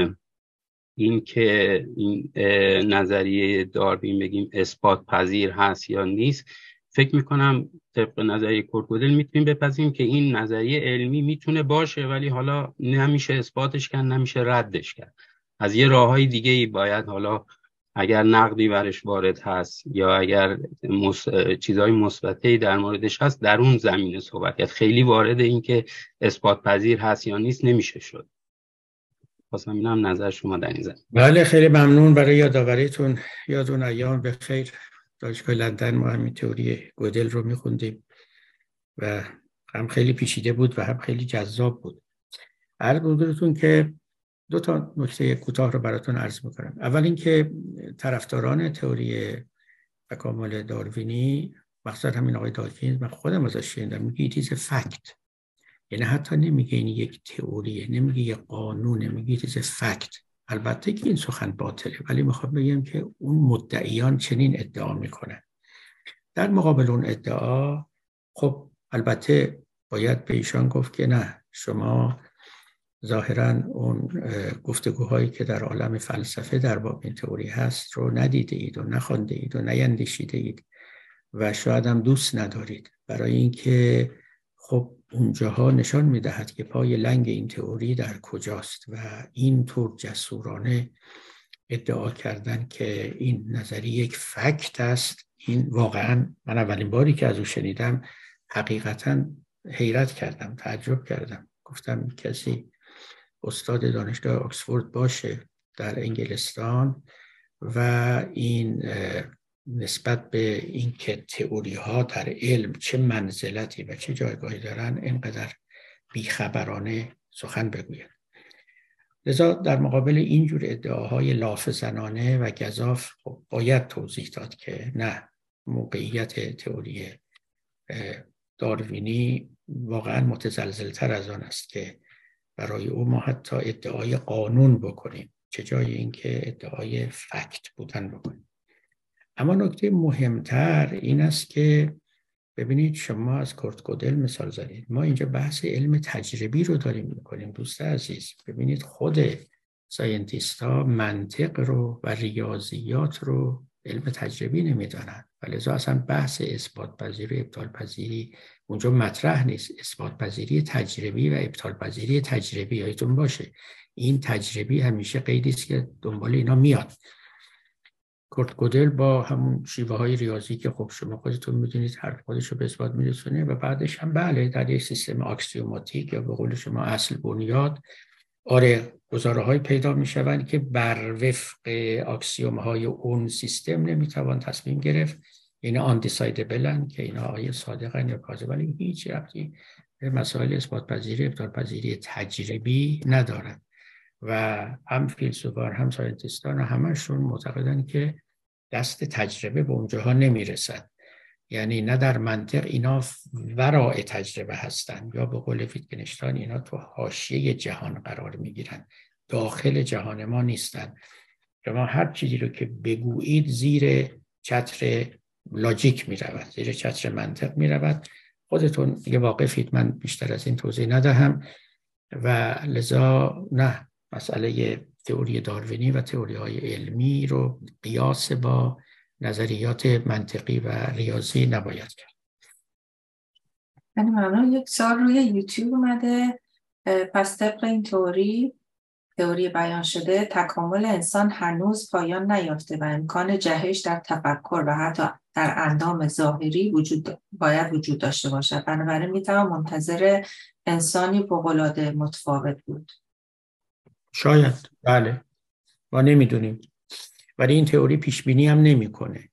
این که این نظریه داروین بگیم اثبات پذیر هست یا نیست، فکر میکنم طبق نظریه کورت گودل میتونیم بپذیریم که این نظریه علمی میتونه باشه ولی حالا نمیشه اثباتش کرد، نمیشه ردش کرد. از یه راههای دیگه ای باید حالا اگر نقدی برش وارد هست یا اگر مس... چیزهای مثبتی در موردش هست در اون زمینه صحبت کرد. خیلی وارد این که اثبات پذیر هست یا نیست نمیشه شد. خواستم اینم نظر شما در این زمینه. بله، خیلی ممنون برای یادآوریتون. یادون ایام بخیر. دانشگاه لندن ما همین تئوری گودل رو میخوندیم و هم خیلی پیچیده بود و هم خیلی جذاب بود. عرض حضورتون که دو تا نکته کوتاه رو براتون عرض میکنم. اول اینکه طرفداران تئوری تکامل داروینی، مقصد همین آقای داکینز، من خودم ازش شنیدم، میگه it is a fact، یعنی حتی نمیگه این یک تئوریه، نمیگه یک قانونه، میگه it is a fact. البته که این سخن باطله، ولی میخوام بگم که اون مدعیان چنین ادعا میکنن. در مقابل اون ادعا خب البته باید به ایشان گفت که نه، شما ظاهراً اون گفتگوهایی که در عالم فلسفه در باب این تئوری هست رو ندیده اید و نخوانده اید و نیندیشیده اید و شاید هم دوست ندارید، برای اینکه خب اونجاها نشان میدهد که پای لنگ این تئوری در کجاست و این طور جسورانه ادعا کردن که این نظریه یک فکت است. این واقعا من اولین باری که از او شنیدم حقیقتا حیرت کردم، تعجب کردم. گفتم کسی استاد دانشگاه آکسفورد باشه در انگلستان و این نسبت به این که تئوری ها در علم چه منزلتی و چه جایگاهی دارن اینقدر بیخبرانه سخن بگوید. لذا در مقابل اینجور ادعاهای لافزنانه و گزاف خب باید توضیح داد که نه، موقعیت تئوری داروینی واقعا متزلزلتر از آن است که برای او ما حتی ادعای قانون بکنیم، چه جای این که ادعای فکت بودن بکنیم. اما نکته مهمتر این است که ببینید، شما از کورت گودل مثال زدید، ما اینجا بحث علم تجربی رو داریم میکنیم. دوست عزیز، ببینید خود ساینتیست ها منطق رو و ریاضیات رو علم تجربی نمیدانند ولذا اصلا بحث اثبات پذیری و ابطال پذیری اونجا مطرح نیست. اثبات پذیری تجربی و ابطال پذیری تجربی، یادتون باشه این تجربی همیشه قیدی است که دنبال اینا میاد. کورت گودل با همون شیوه های ریاضی که خب شما خودتون میدونید هر خودش رو به اثبات میرسونه و بعدش هم بله در یک سیستم آکسیوماتیک یا به قول شما اصل بنیاد آره گزاره های پیدا میشوند که بر وفق آکسیوم های اون سیستم نمیتوان تصمیم گرفت. اینا آندیسایدبلن که اینا آیه صادقن یا کاذب، ولی هیچ ربطی به مسائل اثبات پذیری ابطال پذیری تجربی ندارن و هم فیلسوفان هم ساینتیستان همشون معتقدن که دست تجربه به اونجاها نمیرسد. یعنی نه در منطق اینا ورای تجربه هستن یا به قول ویتگنشتاین اینا تو حاشیه جهان قرار میگیرن، داخل جهان ما نیستن. شما هر چیزی رو که بگویید زیر چتر لاجیک میرود، زیر چتر منطق میرود. خودتون دیگه واقفید، من بیشتر از این توضیح ندهم و لذا نه مسئله تئوری داروینی و تئوری های علمی رو قیاس با نظریات منطقی و ریاضی نباید کرد. یعنی ممنون. یک سال روی یوتیوب اومده، پس طبق این تئوری تئوری بیان شده تکامل انسان هنوز پایان نیافته و امکان جهش در تفکر و حتی در اندام ظاهری وجود باید وجود داشته باشد. بنابراین میتوان منتظر انسانی فوق‌العاده متفاوت بود. شاید، بله، ما نمیدونیم، ولی این تئوری پیش بینی هم نمیکنه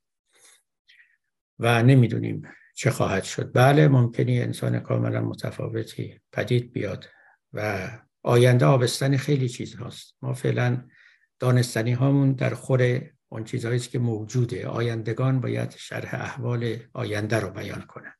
و نمیدونیم چه خواهد شد. بله ممکنه انسان کاملا متفاوتی پدید بیاد و آینده آبستن خیلی چیز هاست. ما فعلا دانستنی هامون در خور اون چیزهایی که موجوده. آیندگان باید شرح احوال آینده رو بیان کنن.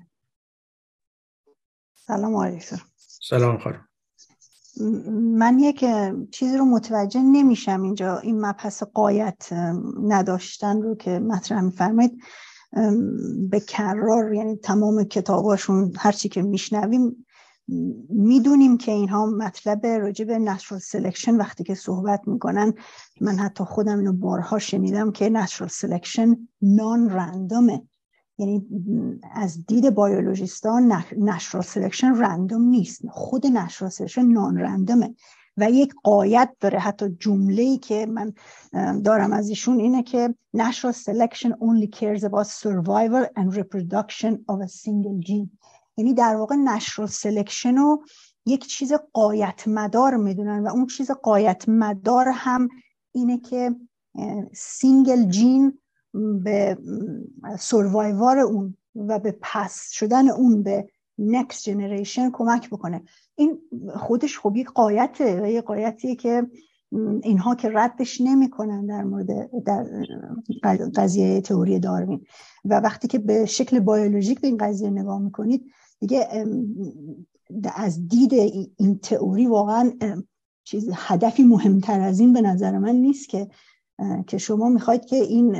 سلام علیکم. سلام خانم. من یک چیزی رو متوجه نمیشم اینجا، این مبحث غایت نداشتن رو که مطرح می‌فرمایید به کرار، یعنی تمام کتاباشون هر چی که میشنویم میدونیم که اینها مطلب راجع به نچرال سلکشن وقتی که صحبت میکنن، من حتی خودم اینو بارها شنیدم که نچرال سلکشن نان رندومه، یعنی از دید بیولوژیستان نچرال سلکشن رندوم نیست، خود نچرال سلکشن نان رندومه و یک قاعده داره. حتی جمله‌ای که من دارم از ایشون اینه که natural selection only cares about survival and reproduction of a single gene. یعنی در واقع natural selection رو یک چیز غایت مدار میدونن و اون چیز غایت مدار هم اینه که سینگل جین به سروایوار اون و به پس شدن اون به next generation کمک بکنه. این خودش خب یک غایته و یک غایتیه که اینها که ردش نمی کنن در مورد در قضیه تئوری داروین و وقتی که به شکل بیولوژیک به این قضیه نگاه میکنید دیگه از دید این تئوری واقعا چیز هدفی مهمتر از این به نظر من نیست که که شما میخواید که این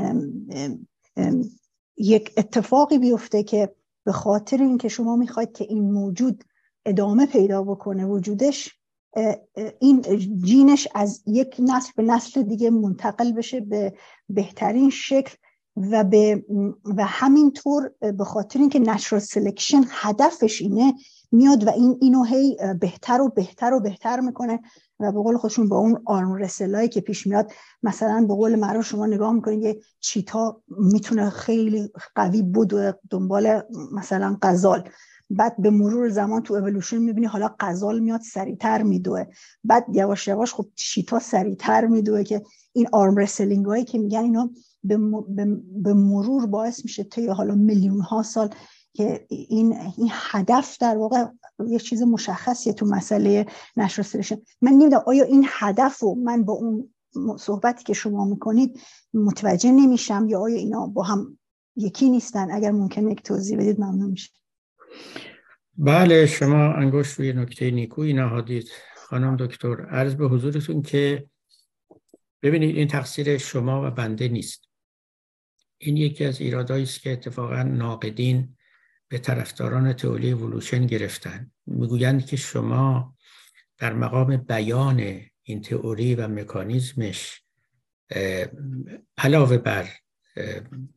یک اتفاقی بیفته که به خاطر اینکه شما میخواید که این موجود ادامه پیدا بکنه وجودش، این جینش از یک نسل به نسل دیگه منتقل بشه به بهترین شکل و به و همینطور به خاطر اینکه نچرال سلکشن هدفش اینه میاد و این اینو هی بهتر و بهتر و بهتر میکنه و به قول خودشون با اون آرم رسلایی که پیش میاد، مثلا به قول معروف شما نگاه میکنید یه چیتا میتونه خیلی قوی بود دنبال مثلا غزال، بعد به مرور زمان تو اِوولوشن میبینی حالا غزال میاد سریعتر میدوه، بعد یواش یواش خب چیتا سریعتر میدوه که این آرم رسلینگ هایی که میگن اینا به, به مرور باعث میشه تا حالا میلیون ها سال که این این هدف در واقع یه چیز مشخصیه تو مسئله نچرال سلکشن. من نمیدونم آیا این هدف رو من با اون صحبتی که شما میکنید متوجه نمیشم یا آیا اینا با هم یکی نیستن؟ اگر ممکنه یک توضیح بدید ممنون میشه. بله، شما انگشت روی نکته نیکویی نهادید خانم دکتر. عرض به حضورتون که ببینید این تقصیر شما و بنده نیست. این یکی از ایرادایی است که اتفاقا ناقدین به طرفداران تئوری اِوولوشن گرفتن. میگویند که شما در مقام بیان این تئوری و مکانیزمش علاوه بر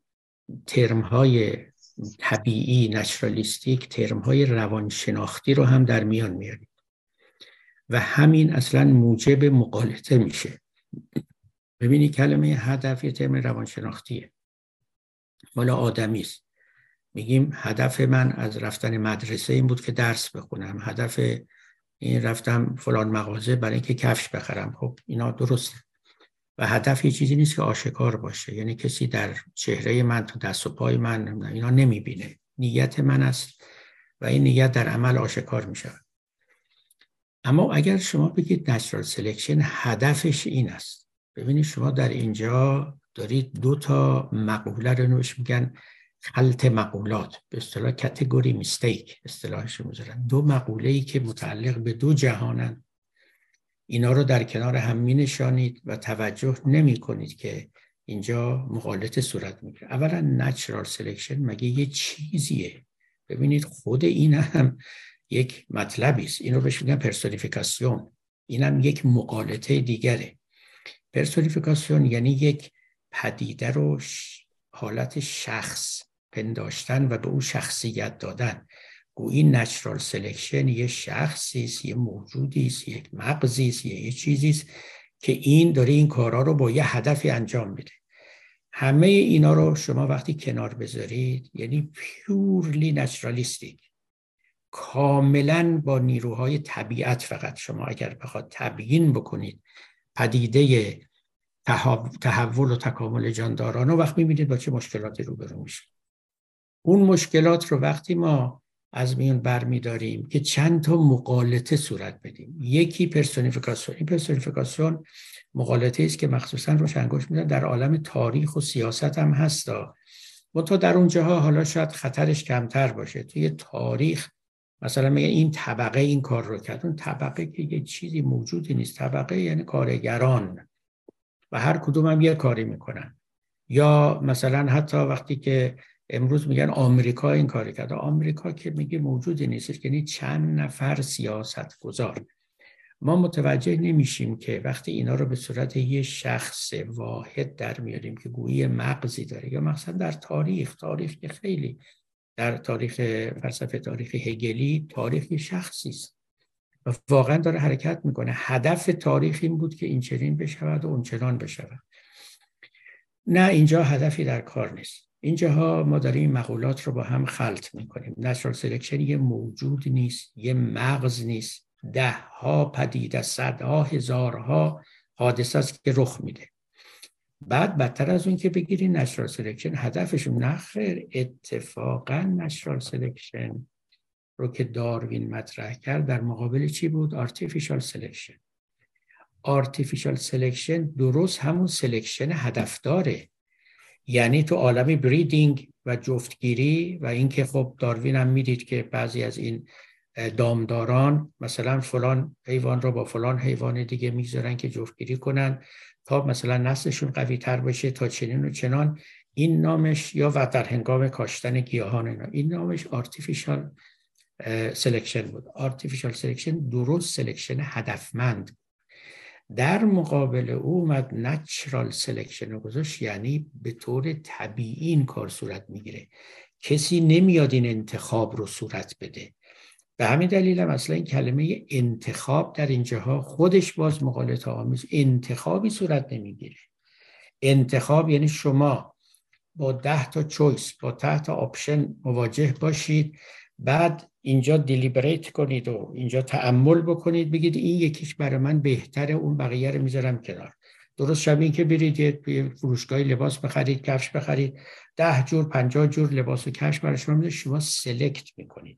ترم‌های طبیعی نچرالیستیک ترم‌های روانشناختی رو هم در میان میارید و همین اصلا موجب مغالطه میشه. ببینید کلمه هدف یه ترم روانشناختیه، مال آدمی است. میگیم هدف من از رفتن مدرسه این بود که درس بخونم، هدف این رفتم فلان مغازه برای اینکه کفش بخرم. خب اینا درسته و هدف یه چیزی نیست که آشکار باشه، یعنی کسی در چهره من تو دست و پای من اینا نمیبینه، نیت من است و این نیت در عمل آشکار میشه. اما اگر شما بگید نچرال سلکشن هدفش این است، ببینید شما در اینجا دارید دو تا مقوله رو نوش میگن خلط مقولات، به اصطلاح کاتگوری میستیک اصطلاحش میذارن، دو مقوله ای که متعلق به دو جهانن، اینا رو در کنار هم می نشانید و توجه نمی کنید که اینجا مغالطه صورت میگیره. اولا نچرال سلکشن مگه یه چیزیه؟ ببینید خود این هم یک مطلبی است، اینو بهش میگن پرسونیفیکاسیون، اینم یک مغالطه دیگره. پرسونیفیکاسیون یعنی یک پدیده رو حالت شخص پنداشتن و به اون شخصیت دادن. گویی نچرال سلکشن یه شخصی است، یه موجودی است، یک مغزی است، یه چیزی است که این داره این کارا رو با یه هدفی انجام میده. همه اینا رو شما وقتی کنار بذارید یعنی پیورلی نچرالیستیک، کاملا با نیروهای طبیعت. فقط شما اگر بخواد تبیین بکنید پدیده تحول و تکامل جانداران رو، وقت میبینید با چه مشکلاتی روبرو میشه. اون مشکلات رو وقتی ما از میون برمیداریم که چند تا مغالطه صورت بدیم. یکی پرسونیفیکاسیون. این پرسونیفیکاسیون مغالطه است که مخصوصا روش انگشت میزنن در عالم تاریخ و سیاست هم هستا، و تا در اونجاها حالا شاید خطرش کمتر باشه. توی تاریخ مثلا میگه این طبقه این کار رو کرد، اون طبقه که یه چیزی موجودی نیست. طبقه یعنی کارگران و هر کدوم هم یه کاری میکنن. یا مثلا حتی وقتی که امروز میگن آمریکا این کاری کرده، آمریکا که میگه موجودی نیست، یعنی چند نفر سیاست گذار. ما متوجه نمیشیم که وقتی اینا رو به صورت یه شخص واحد در میاریم که گویی مغزی داره، یا مثلا در تاریخ تاریخ که خیلی در تاریخ فلسفه تاریخ هگلی تاریخ شخصی است و واقعا داره حرکت میکنه. هدف تاریخ این بود که این چنین بشود و اون چنان بشود. نه، اینجا هدفی در کار نیست. اینجاها ما داریم مقولات رو با هم خلط میکنیم. نچرال سلکشن یه موجود نیست، یه مغز نیست، ده ها پدیده، صدها، هزارها حادثه است که رخ میده. بعد بدتر از اون که بگیری نچرال سلکشن هدفشون، نه خیر، اتفاقا نچرال سلکشن رو که داروین مطرح کرد در مقابل چی بود؟ آرتفیشال سلکشن. آرتفیشال سلکشن درست همون سلکشن هدف داره، یعنی تو عالم بریدینگ و جفتگیری و اینکه خب داروین هم میدید که بعضی از این دامداران مثلا فلان حیوان رو با فلان حیوان دیگه میذارن که جفتگیری کنن تا مثلا نسلشون قوی تر بشه تا چنین و چنان. این نامش، یا و در هنگام کاشتن گیاهان اینا، این نامش آرتفیشال سلکشن بود. آرتفیشال سلکشن درست سلکشن هدفمند. در مقابل او اومد نچرال سلکشن رو گذاشت، یعنی به طور طبیعی این کار صورت میگیره، کسی نمیاد این انتخاب رو صورت بده. به همین دلیل هم اصلا این کلمه انتخاب در اینجاها خودش باز مغالطه آمیز، انتخابی صورت نمیگیره. انتخاب یعنی شما با ده تا چویس، با ده تا آپشن مواجه باشید، بعد اینجا دیلیبریت کنید و اینجا تأمل بکنید، بگید این یکیش برای من بهتره، اون بقیه رو میذارم کنار. درست شبیه که برید یه فروشگاه لباس بخرید، کفش بخرید، ده جور پنجاه جور لباس و کفش برای شما میذاره، شما سلکت میکنید.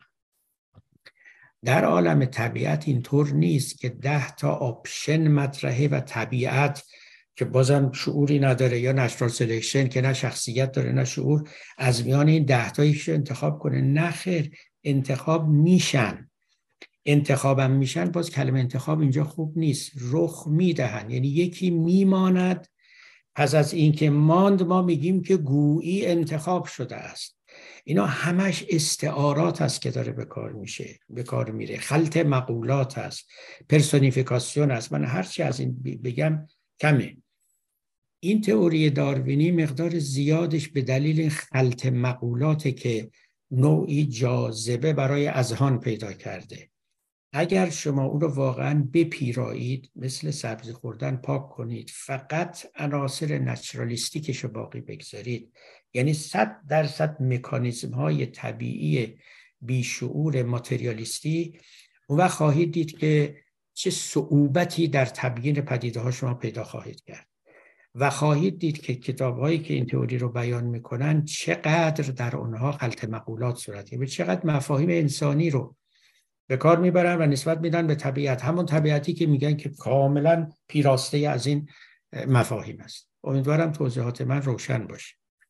در عالم طبیعت اینطور نیست که ده تا آپشن مطرحه و طبیعت که بازم شعوری نداره، یا نچرال سلکشن که نه شخصیت داره نه شعور، از میان این ده تایش انتخاب کنه. نه خیر، انتخاب میشن. انتخابم میشن، باز کلمه انتخاب اینجا خوب نیست، رخ میدهن، یعنی یکی میماند، پس از این که ماند ما میگیم که گویی انتخاب شده است. اینا همش استعارات هست که داره به کار میشه، به کار میره، خلط مقولات هست، پرسونیفیکاسیون هست. من هرچی از این بگم کمه. این تئوری داروینی مقدار زیادش به دلیل خلط مقولاته که نوعی جاذبه برای اذهان پیدا کرده. اگر شما اون رو واقعا بپیرایید، مثل سبزی خوردن پاک کنید، فقط عناصر نچرالیستیکش رو باقی بگذارید، یعنی صد درصد مکانیزم های طبیعی بیشعور ماتریالیستی، اون وقت خواهید دید که چه صعوبتی در تبیین پدیده ها شما پیدا خواهید کرد و خواهید دید که کتاب هایی که این تئوری رو بیان میکنن چقدر در اونها خلط مقولات صورت گرفته، چقدر مفاهیم انسانی رو به کار میبرن و نسبت میدن به طبیعت، همون طبیعتی که میگن که کاملا پیراسته از این مفاهیم است. امیدوارم توضیحات من روشن باشه.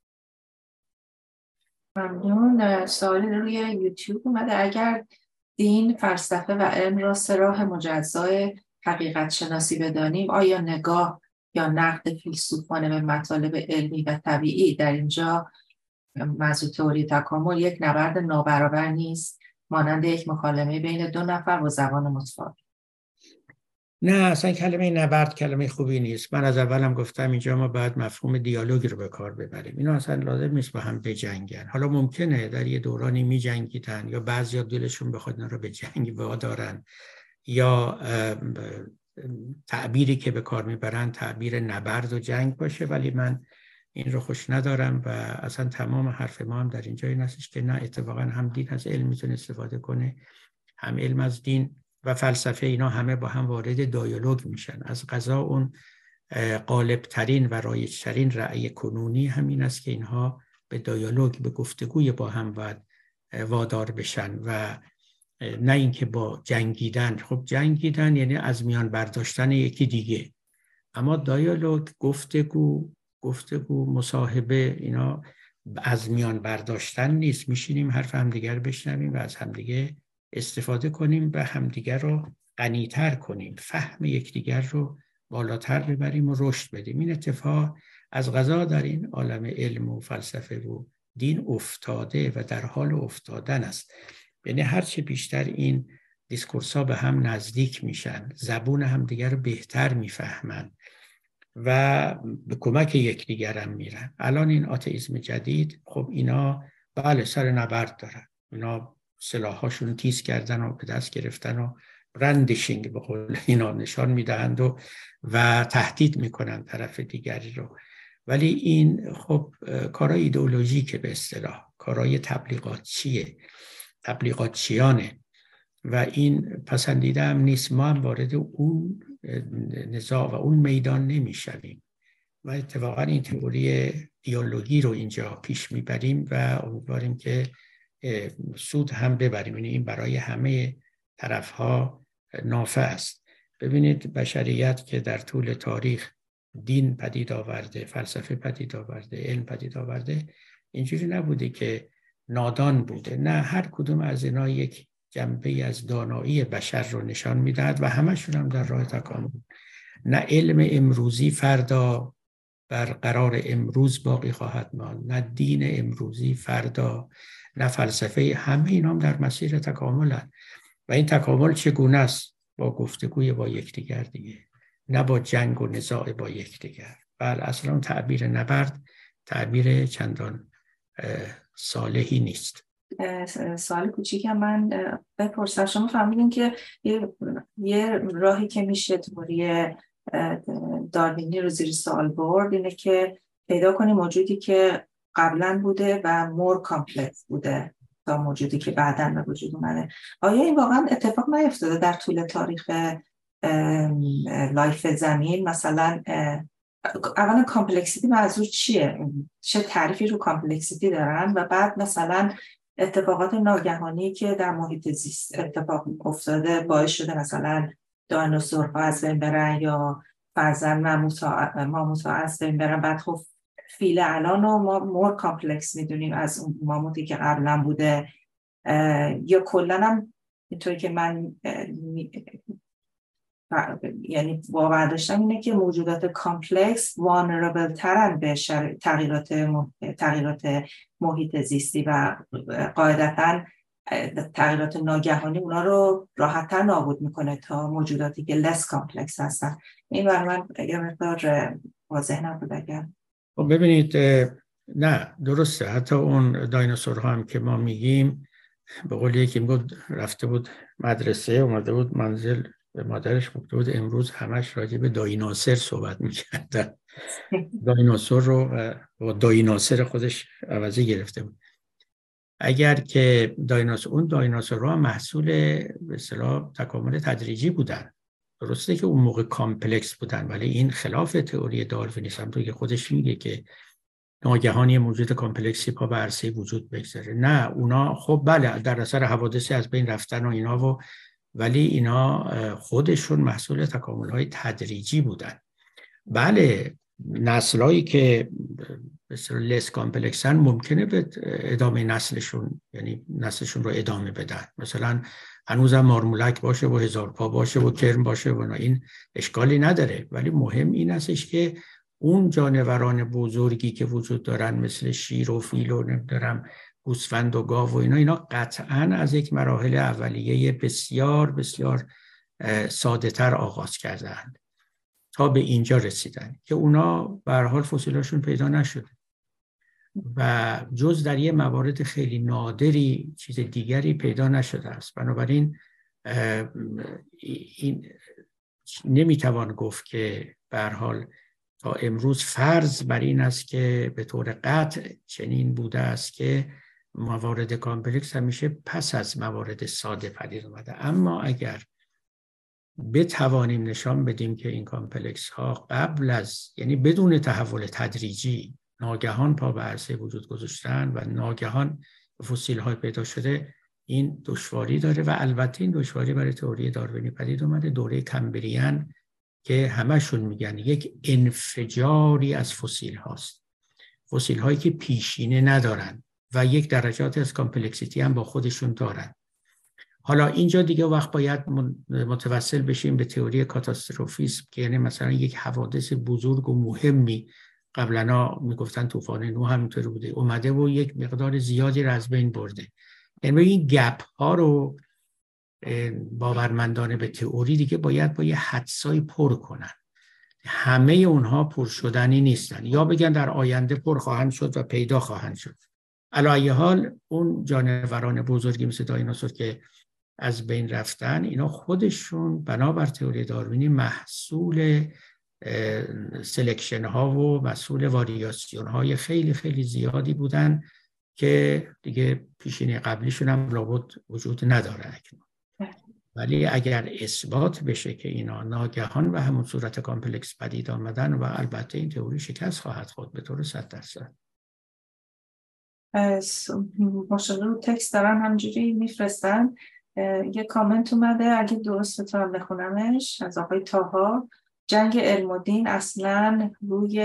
ممنون. سوالی روی یوتیوب اومده: اگر دین، فلسفه و علم را سه راه مجزای حقیقت شناسی بدانیم، آیا نگاه یا نقد فیلسوفانه به مطالب علمی و طبیعی در اینجا موضوع تئوری تکامل یک نبرد نابرابر نیست، مانند یک مکالمه بین دو نفر با زبان متفاوت؟ نه، اصلا کلمه نبرد کلمه خوبی نیست. من از اولم گفتم اینجا ما باید مفهوم دیالوگ رو به کار ببریم. اینا اصلا لازم نیست با هم بجنگن. حالا ممکنه در یه دورانی می جنگیدن یا بعضیا دلشون بخواد اینا رو به جنگ وادارن، یا تعبیری که به کار میبرن تعبیر نبرد و جنگ باشه، ولی من این رو خوش ندارم و اصلا تمام حرف ما هم در اینجا این هستش که نه، اتفاقا هم دین از علم میتونه استفاده کنه، هم علم از دین و فلسفه، اینا همه با هم وارد دیالوگ میشن. از قضا اون غالب ترین و رایج ترین رأی کنونی همین است که اینها به دیالوگ، به گفتگوی با هم باید وادار بشن و نه اینکه با جنگیدن. خب جنگیدن یعنی از میان برداشتن یکی دیگه، اما دیالوگ، گفتگو، گفتگو مصاحبه، اینا از میان برداشتن نیست. میشینیم حرف همدیگر بشنویم و از همدیگه استفاده کنیم و همدیگر رو غنی‌تر کنیم، فهم یکدیگر رو بالاتر ببریم و رشد بدیم. این اتفاق از قضا در این عالم علم و فلسفه و دین افتاده و در حال افتادن است. یعنی هرچه بیشتر این دیسکورس ها به هم نزدیک میشن، زبون همدیگر رو بهتر میفهمن و به کمک یکدیگر هم میرن. الان این آتئیسم جدید، خب اینا بله سر نبرد دارن، اینا سلاحاشون تیز کردن و به دست گرفتن و برندشینگ به قول اینا نشان میدهند و و تهدید میکنن طرف دیگری رو. ولی این خب کارای ایدئولوژیکه، به اصطلاح کارای تبلیغاتچیه، تبلیغاتچیانه و این پسندیده هم نیست. ما هم وارد اون نزاع و اون میدان نمیشویم و اتفاقا این تئوری دیالوگی رو اینجا پیش میبریم و امیدواریم که سود هم ببریم. یعنی این برای همه طرفها نافع است. ببینید بشریت که در طول تاریخ دین پدید آورده، فلسفه پدید آورده، علم پدید آورده، اینجوری نبوده که نادان بوده. نه، هر کدوم از اینا یک جنبه از دانایی بشر رو نشان میدهد و همشون هم در راه تکامل. نه علم امروزی فردا بر قرار امروز باقی خواهد ماند، نه دین امروزی فردا، نه فلسفه، همه اینا هم در مسیر تکاملند. و این تکامل چگونه است؟ با گفتگوی با یکدیگر دیگه، نه با جنگ و نزاع با یکدیگر. بله، اصلا تعبیر نبرد تعبیر چندان صالحی نیست. سوال کوچیکم من بپرسم. شما فهمیدین که یه, یه راهی که میشه تئوری داروینی رو زیر سوال برد اینه که پیدا کنی موجودی که قبلا بوده و مور کامپلکس بوده تا موجودی که بعداً به وجود اومده. آیا این واقعا اتفاق نیفتاده در طول تاریخ لایف زمین؟ مثلا اولا کامپلکسیتی منظور چیه؟ چه تعریفی رو کامپلکسیتی دارن؟ و بعد مثلا اتفاقات ناگهانی که در محیط زیست اتفاق افتاده باعث شده مثلا دایناسورها از بین برن یا فرضاً ماموت‌ها از بین برن، بعد خب فیل الان رو ما مور کامپلکس میدونیم از اون ماموتی که قبلا بوده، یا کلاً هم اینطوری که من یعنی باور داشتم اینه که موجودات کامپلکس وانربل ترن به تغییرات تغییرات محیط زیستی و قاعدتاً تغییرات ناگهانی اونا رو راحت‌تر نابود میکنه تا موجوداتی که لس کامپلکس هستن. این برای من یه مقدار واضح نبود اگر. خب ببینید، نه درسته، حتی اون دایناسورها هم که ما میگیم، به قول یکی میگفت رفته بود مدرسه، اومده بود منزل، به مادرش گفته بود امروز همش راجع به دایناسور صحبت میکردن. دایناسور رو با دایناسور خودش عوضی گرفته بود. اگر که دایناسور، اون دایناسورها محصول به اصطلاح تکامل تدریجی بودن. درسته که اون موقع کامپلکس بودن، ولی این خلاف تئوری داروینیسم، همونطور که خودش میگه که ناگهانی موجود کامپلکسی پا به عرصه وجود بگذاره. نه، اونا خب بله در اثر حوادثی از بین رفتن و اینا، و ولی اینا خودشون محصول تکامل‌های تدریجی بودن. بله نسل‌هایی که به اصطلاح لس کامپلکسن ممکنه به ادامه نسلشون، یعنی نسلشون رو ادامه بدن. مثلا هنوزم مارمولک باشه و هزار پا باشه و کرم باشه و این اشکالی نداره، ولی مهم این استش که اون جانوران بزرگی که وجود دارن مثل شیر و فیل و نمیدونم گوسفند و گاو و اینا اینا قطعاً از یک مراحل اولیه بسیار بسیار ساده تر آغاز کردند تا به اینجا رسیدن که اونا به هر حال فسیلاشون پیدا نشده و جز در یه موارد خیلی نادری چیز دیگری پیدا نشده است. بنابراین این نمیتوان گفت که به هر حال تا امروز فرض بر این است که به طور قطع چنین بوده است که موارد کامپلکس همیشه پس از موارد ساده پدید اومده. اما اگر بتوانیم نشان بدیم که این کامپلکس ها قبل از، یعنی بدون تحول تدریجی، ناگهان پا به عرصه وجود گذاشتن و ناگهان فسیل های پیدا شده، این دشواری داره و البته این دشواری برای تئوری داروینی پدید اومده. دوره کمبریان که همشون میگن یک انفجاری از فسیل هاست، فسیل هایی که پیشینه ندارن و یک درجات از کامپلکسیتی هم با خودشون دارن. حالا اینجا دیگه وقت باید متوسل بشیم به تئوری کاتاستروفیسم که یعنی مثلا یک حوادث بزرگ و مهمی، قبلا میگفتن طوفان نوح همینطوری بوده، اومده و یک مقدار زیادی رو از بین برده. یعنی این گپ ها رو باورمندانه به تئوری دیگه باید با یه حدسای پر کنن. همه اونها پر شدنی نیستن، یا بگن در آینده پر خواهند شد و پیدا خواهند شد. علی ای حال اون جانوران بزرگی مثل دایناسور که از بین رفتن، اینا خودشون بنابر تئوری داروینی محصول سلکشن ها و مسئول واریاسیون های خیلی خیلی زیادی بودن که دیگه پیشینه قبلیشون هم لابد وجود نداره اکنون. ولی اگر اثبات بشه که اینا ناگهان و همون صورت کامپلکس پدید آمدن، و البته این تئوری شکست خواهد خورد به طور صد درصد. ماشاءالله رو تکست دارن همجوری میفرستن. یه کامنت اومده اگه درست بتونم بخونمش از آقای تاها: جنگ علم و دین اصلا روی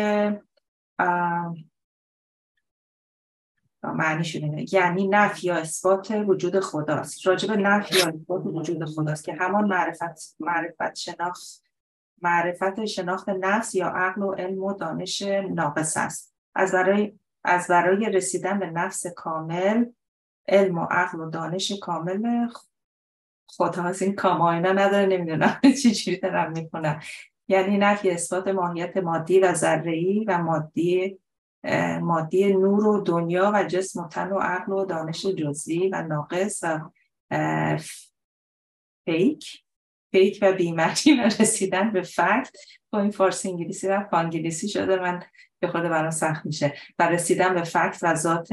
معنی شده یعنی نفی یا اثبات وجود خداست. راجب نفی یا اثبات وجود خداست که همان معرفت معرفت شناخت معرفت شناخت نفس یا عقل و علم و دانش ناقص است. از برای از برای رسیدن به نفس کامل، علم و عقل و دانش کامل خدا از این کاماینا نداره. نمیدونم چی چی دارم میکنم. یعنی نفی اثبات ماهیت مادی و ذره‌ای و مادی مادی نور و دنیا و جسم و تن و عقل و دانش جزئی و ناقص و فیک فیک و بی‌معنی و رسیدن به فکت. با این فارسی انگلیسی و انگلیسی شده، من به خود برام سخت میشه. و رسیدن به فکت و ذات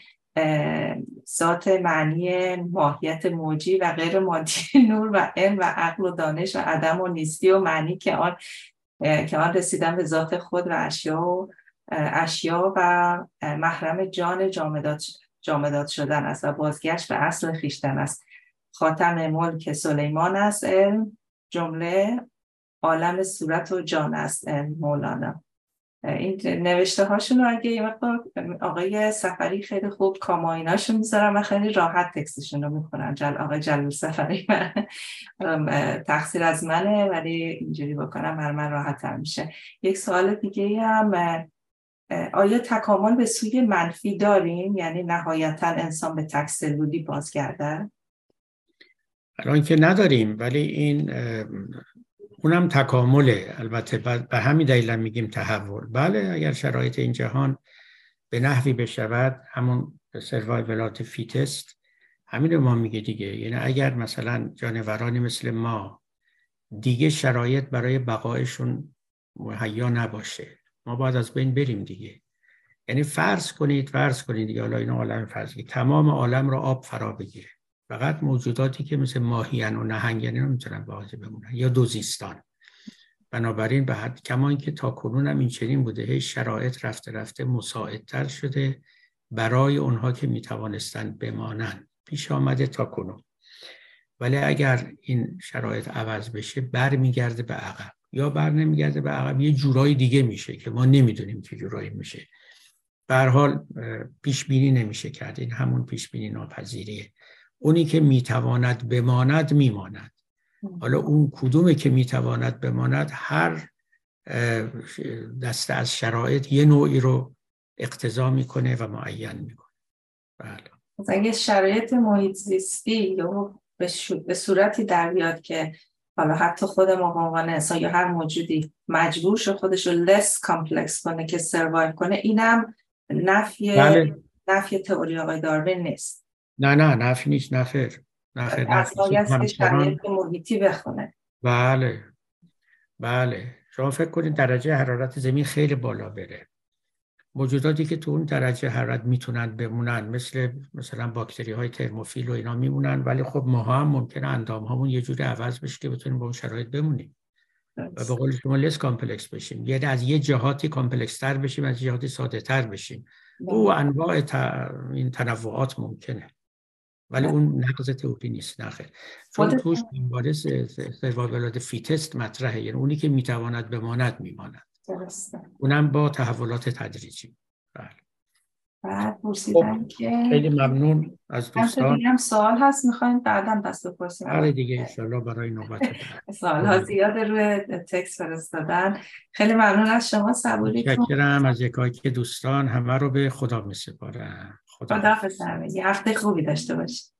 ذات معنی ماهیت موجی و غیر مادی نور و علم و عقل و دانش و عدم و نیستی و معنی که آن که آن رسیدن به ذات خود و اشیا و اشیا و محرم جان جامدات جامدات شدن است و بازگشت به اصل خویشتن است. خاتم ملک سلیمان است علم، جمله عالم صورت و جان است علم. مولانا. این نوشته هاشون رو اگه یه وقت آقای سفری خیلی خوب کامایناشون میذارن و خیلی راحت تکستشون رو میخونن. جل آقای جلال سفری من تقصیر از منه، ولی اینجوری بکنم بر من راحت تر میشه. یک سوال دیگه هم، آیا تکامل به سوی منفی داریم؟ یعنی نهایتا انسان به تک سلولی بازگرده؟ الان که نداریم، ولی این اونم تکامله. البته به همین دلیل میگیم تحول. بله اگر شرایط این جهان به نحوی بشود، همون سروایولات فیتست همین رو ما میگه دیگه. یعنی اگر مثلا جانورانی مثل ما دیگه شرایط برای بقایشون مهیا نباشه، ما باید از بین بریم دیگه. یعنی فرض کنید فرض کنید دیگه، حالا اینا عالم فرضی، تمام عالم رو آب فرا بگیره، فقط موجوداتی که مثل ماهیان و نهنگن نمیتونن باقی بمونن یا دوزیستان. بنابراین به حد کما اینکه تا کنون هم این چنین بوده، هی شرایط رفته رفته مساعدتر شده برای اونها که میتوانستن بمانن، پیش آمده تا کنون. ولی اگر این شرایط عوض بشه برمیگرده به عقب، یا بر نمیگرده به عقب، یه جورایی دیگه میشه که ما نمیدونیم که جورایی میشه. به هر حال پیش بینی نمیشه کرد، این همون پیش بینی ناپذیریه. اونی که میتواند بماند میماند. حالا اون کدومه که میتواند بماند، هر دسته از شرایط یه نوعی رو اقتضا میکنه و معین میکنه. بله. اگه شرایط محیط زیستی یا به صورتی در بیاد که حالا حتی خود ما به عنوان انسان یا هر موجودی مجبور شه خودش رو لس کامپلکس کنه که سروایو کنه، اینم نفی بله. نفی تئوری آقای داروین نیست. نه نه نفی نیست. نفر نفر اصلا است که شرایط محیطی بخونه. بله بله. شما فکر کنید درجه حرارت زمین خیلی بالا بره، موجوداتی که تو اون درجه حرارت میتونن بمونن مثل مثلا باکتری های ترموفیل و اینا میمونن، ولی خب ماها هم ممکنه اندام هامون یه جوری عوض بشه که بتونیم با اون شرایط بمونیم و به قول شما لس کامپلکس بشیم، یعنی از یه جهاتی کامپلکس تر بشیم، از جهاتی ساده تر بشیم. او انواع ت... این تنوعات ممکنه، ولی اون نقض تئوری نیست. نخیر، چون توش اینباره سروایولات فیتست مطرحه، یعنی اونی که میتواند بماند میماند. درسته. اونم با تحولات تدریجی. بله. بعد پرسیدن که خیلی ممنون از دوستان. دیگه هم سوال هست میخواین بعداً بس بپرسیم. آره دیگه انشالله برای نوبت بعد. سوال ها زیاد روی تکست فرستادن. خیلی ممنون از شما صبوریتون. متشکرم از یکایی که دوستان، همه رو به خدا میسپارم. خدا حافظ. یه هفته خوبی داشته باشید.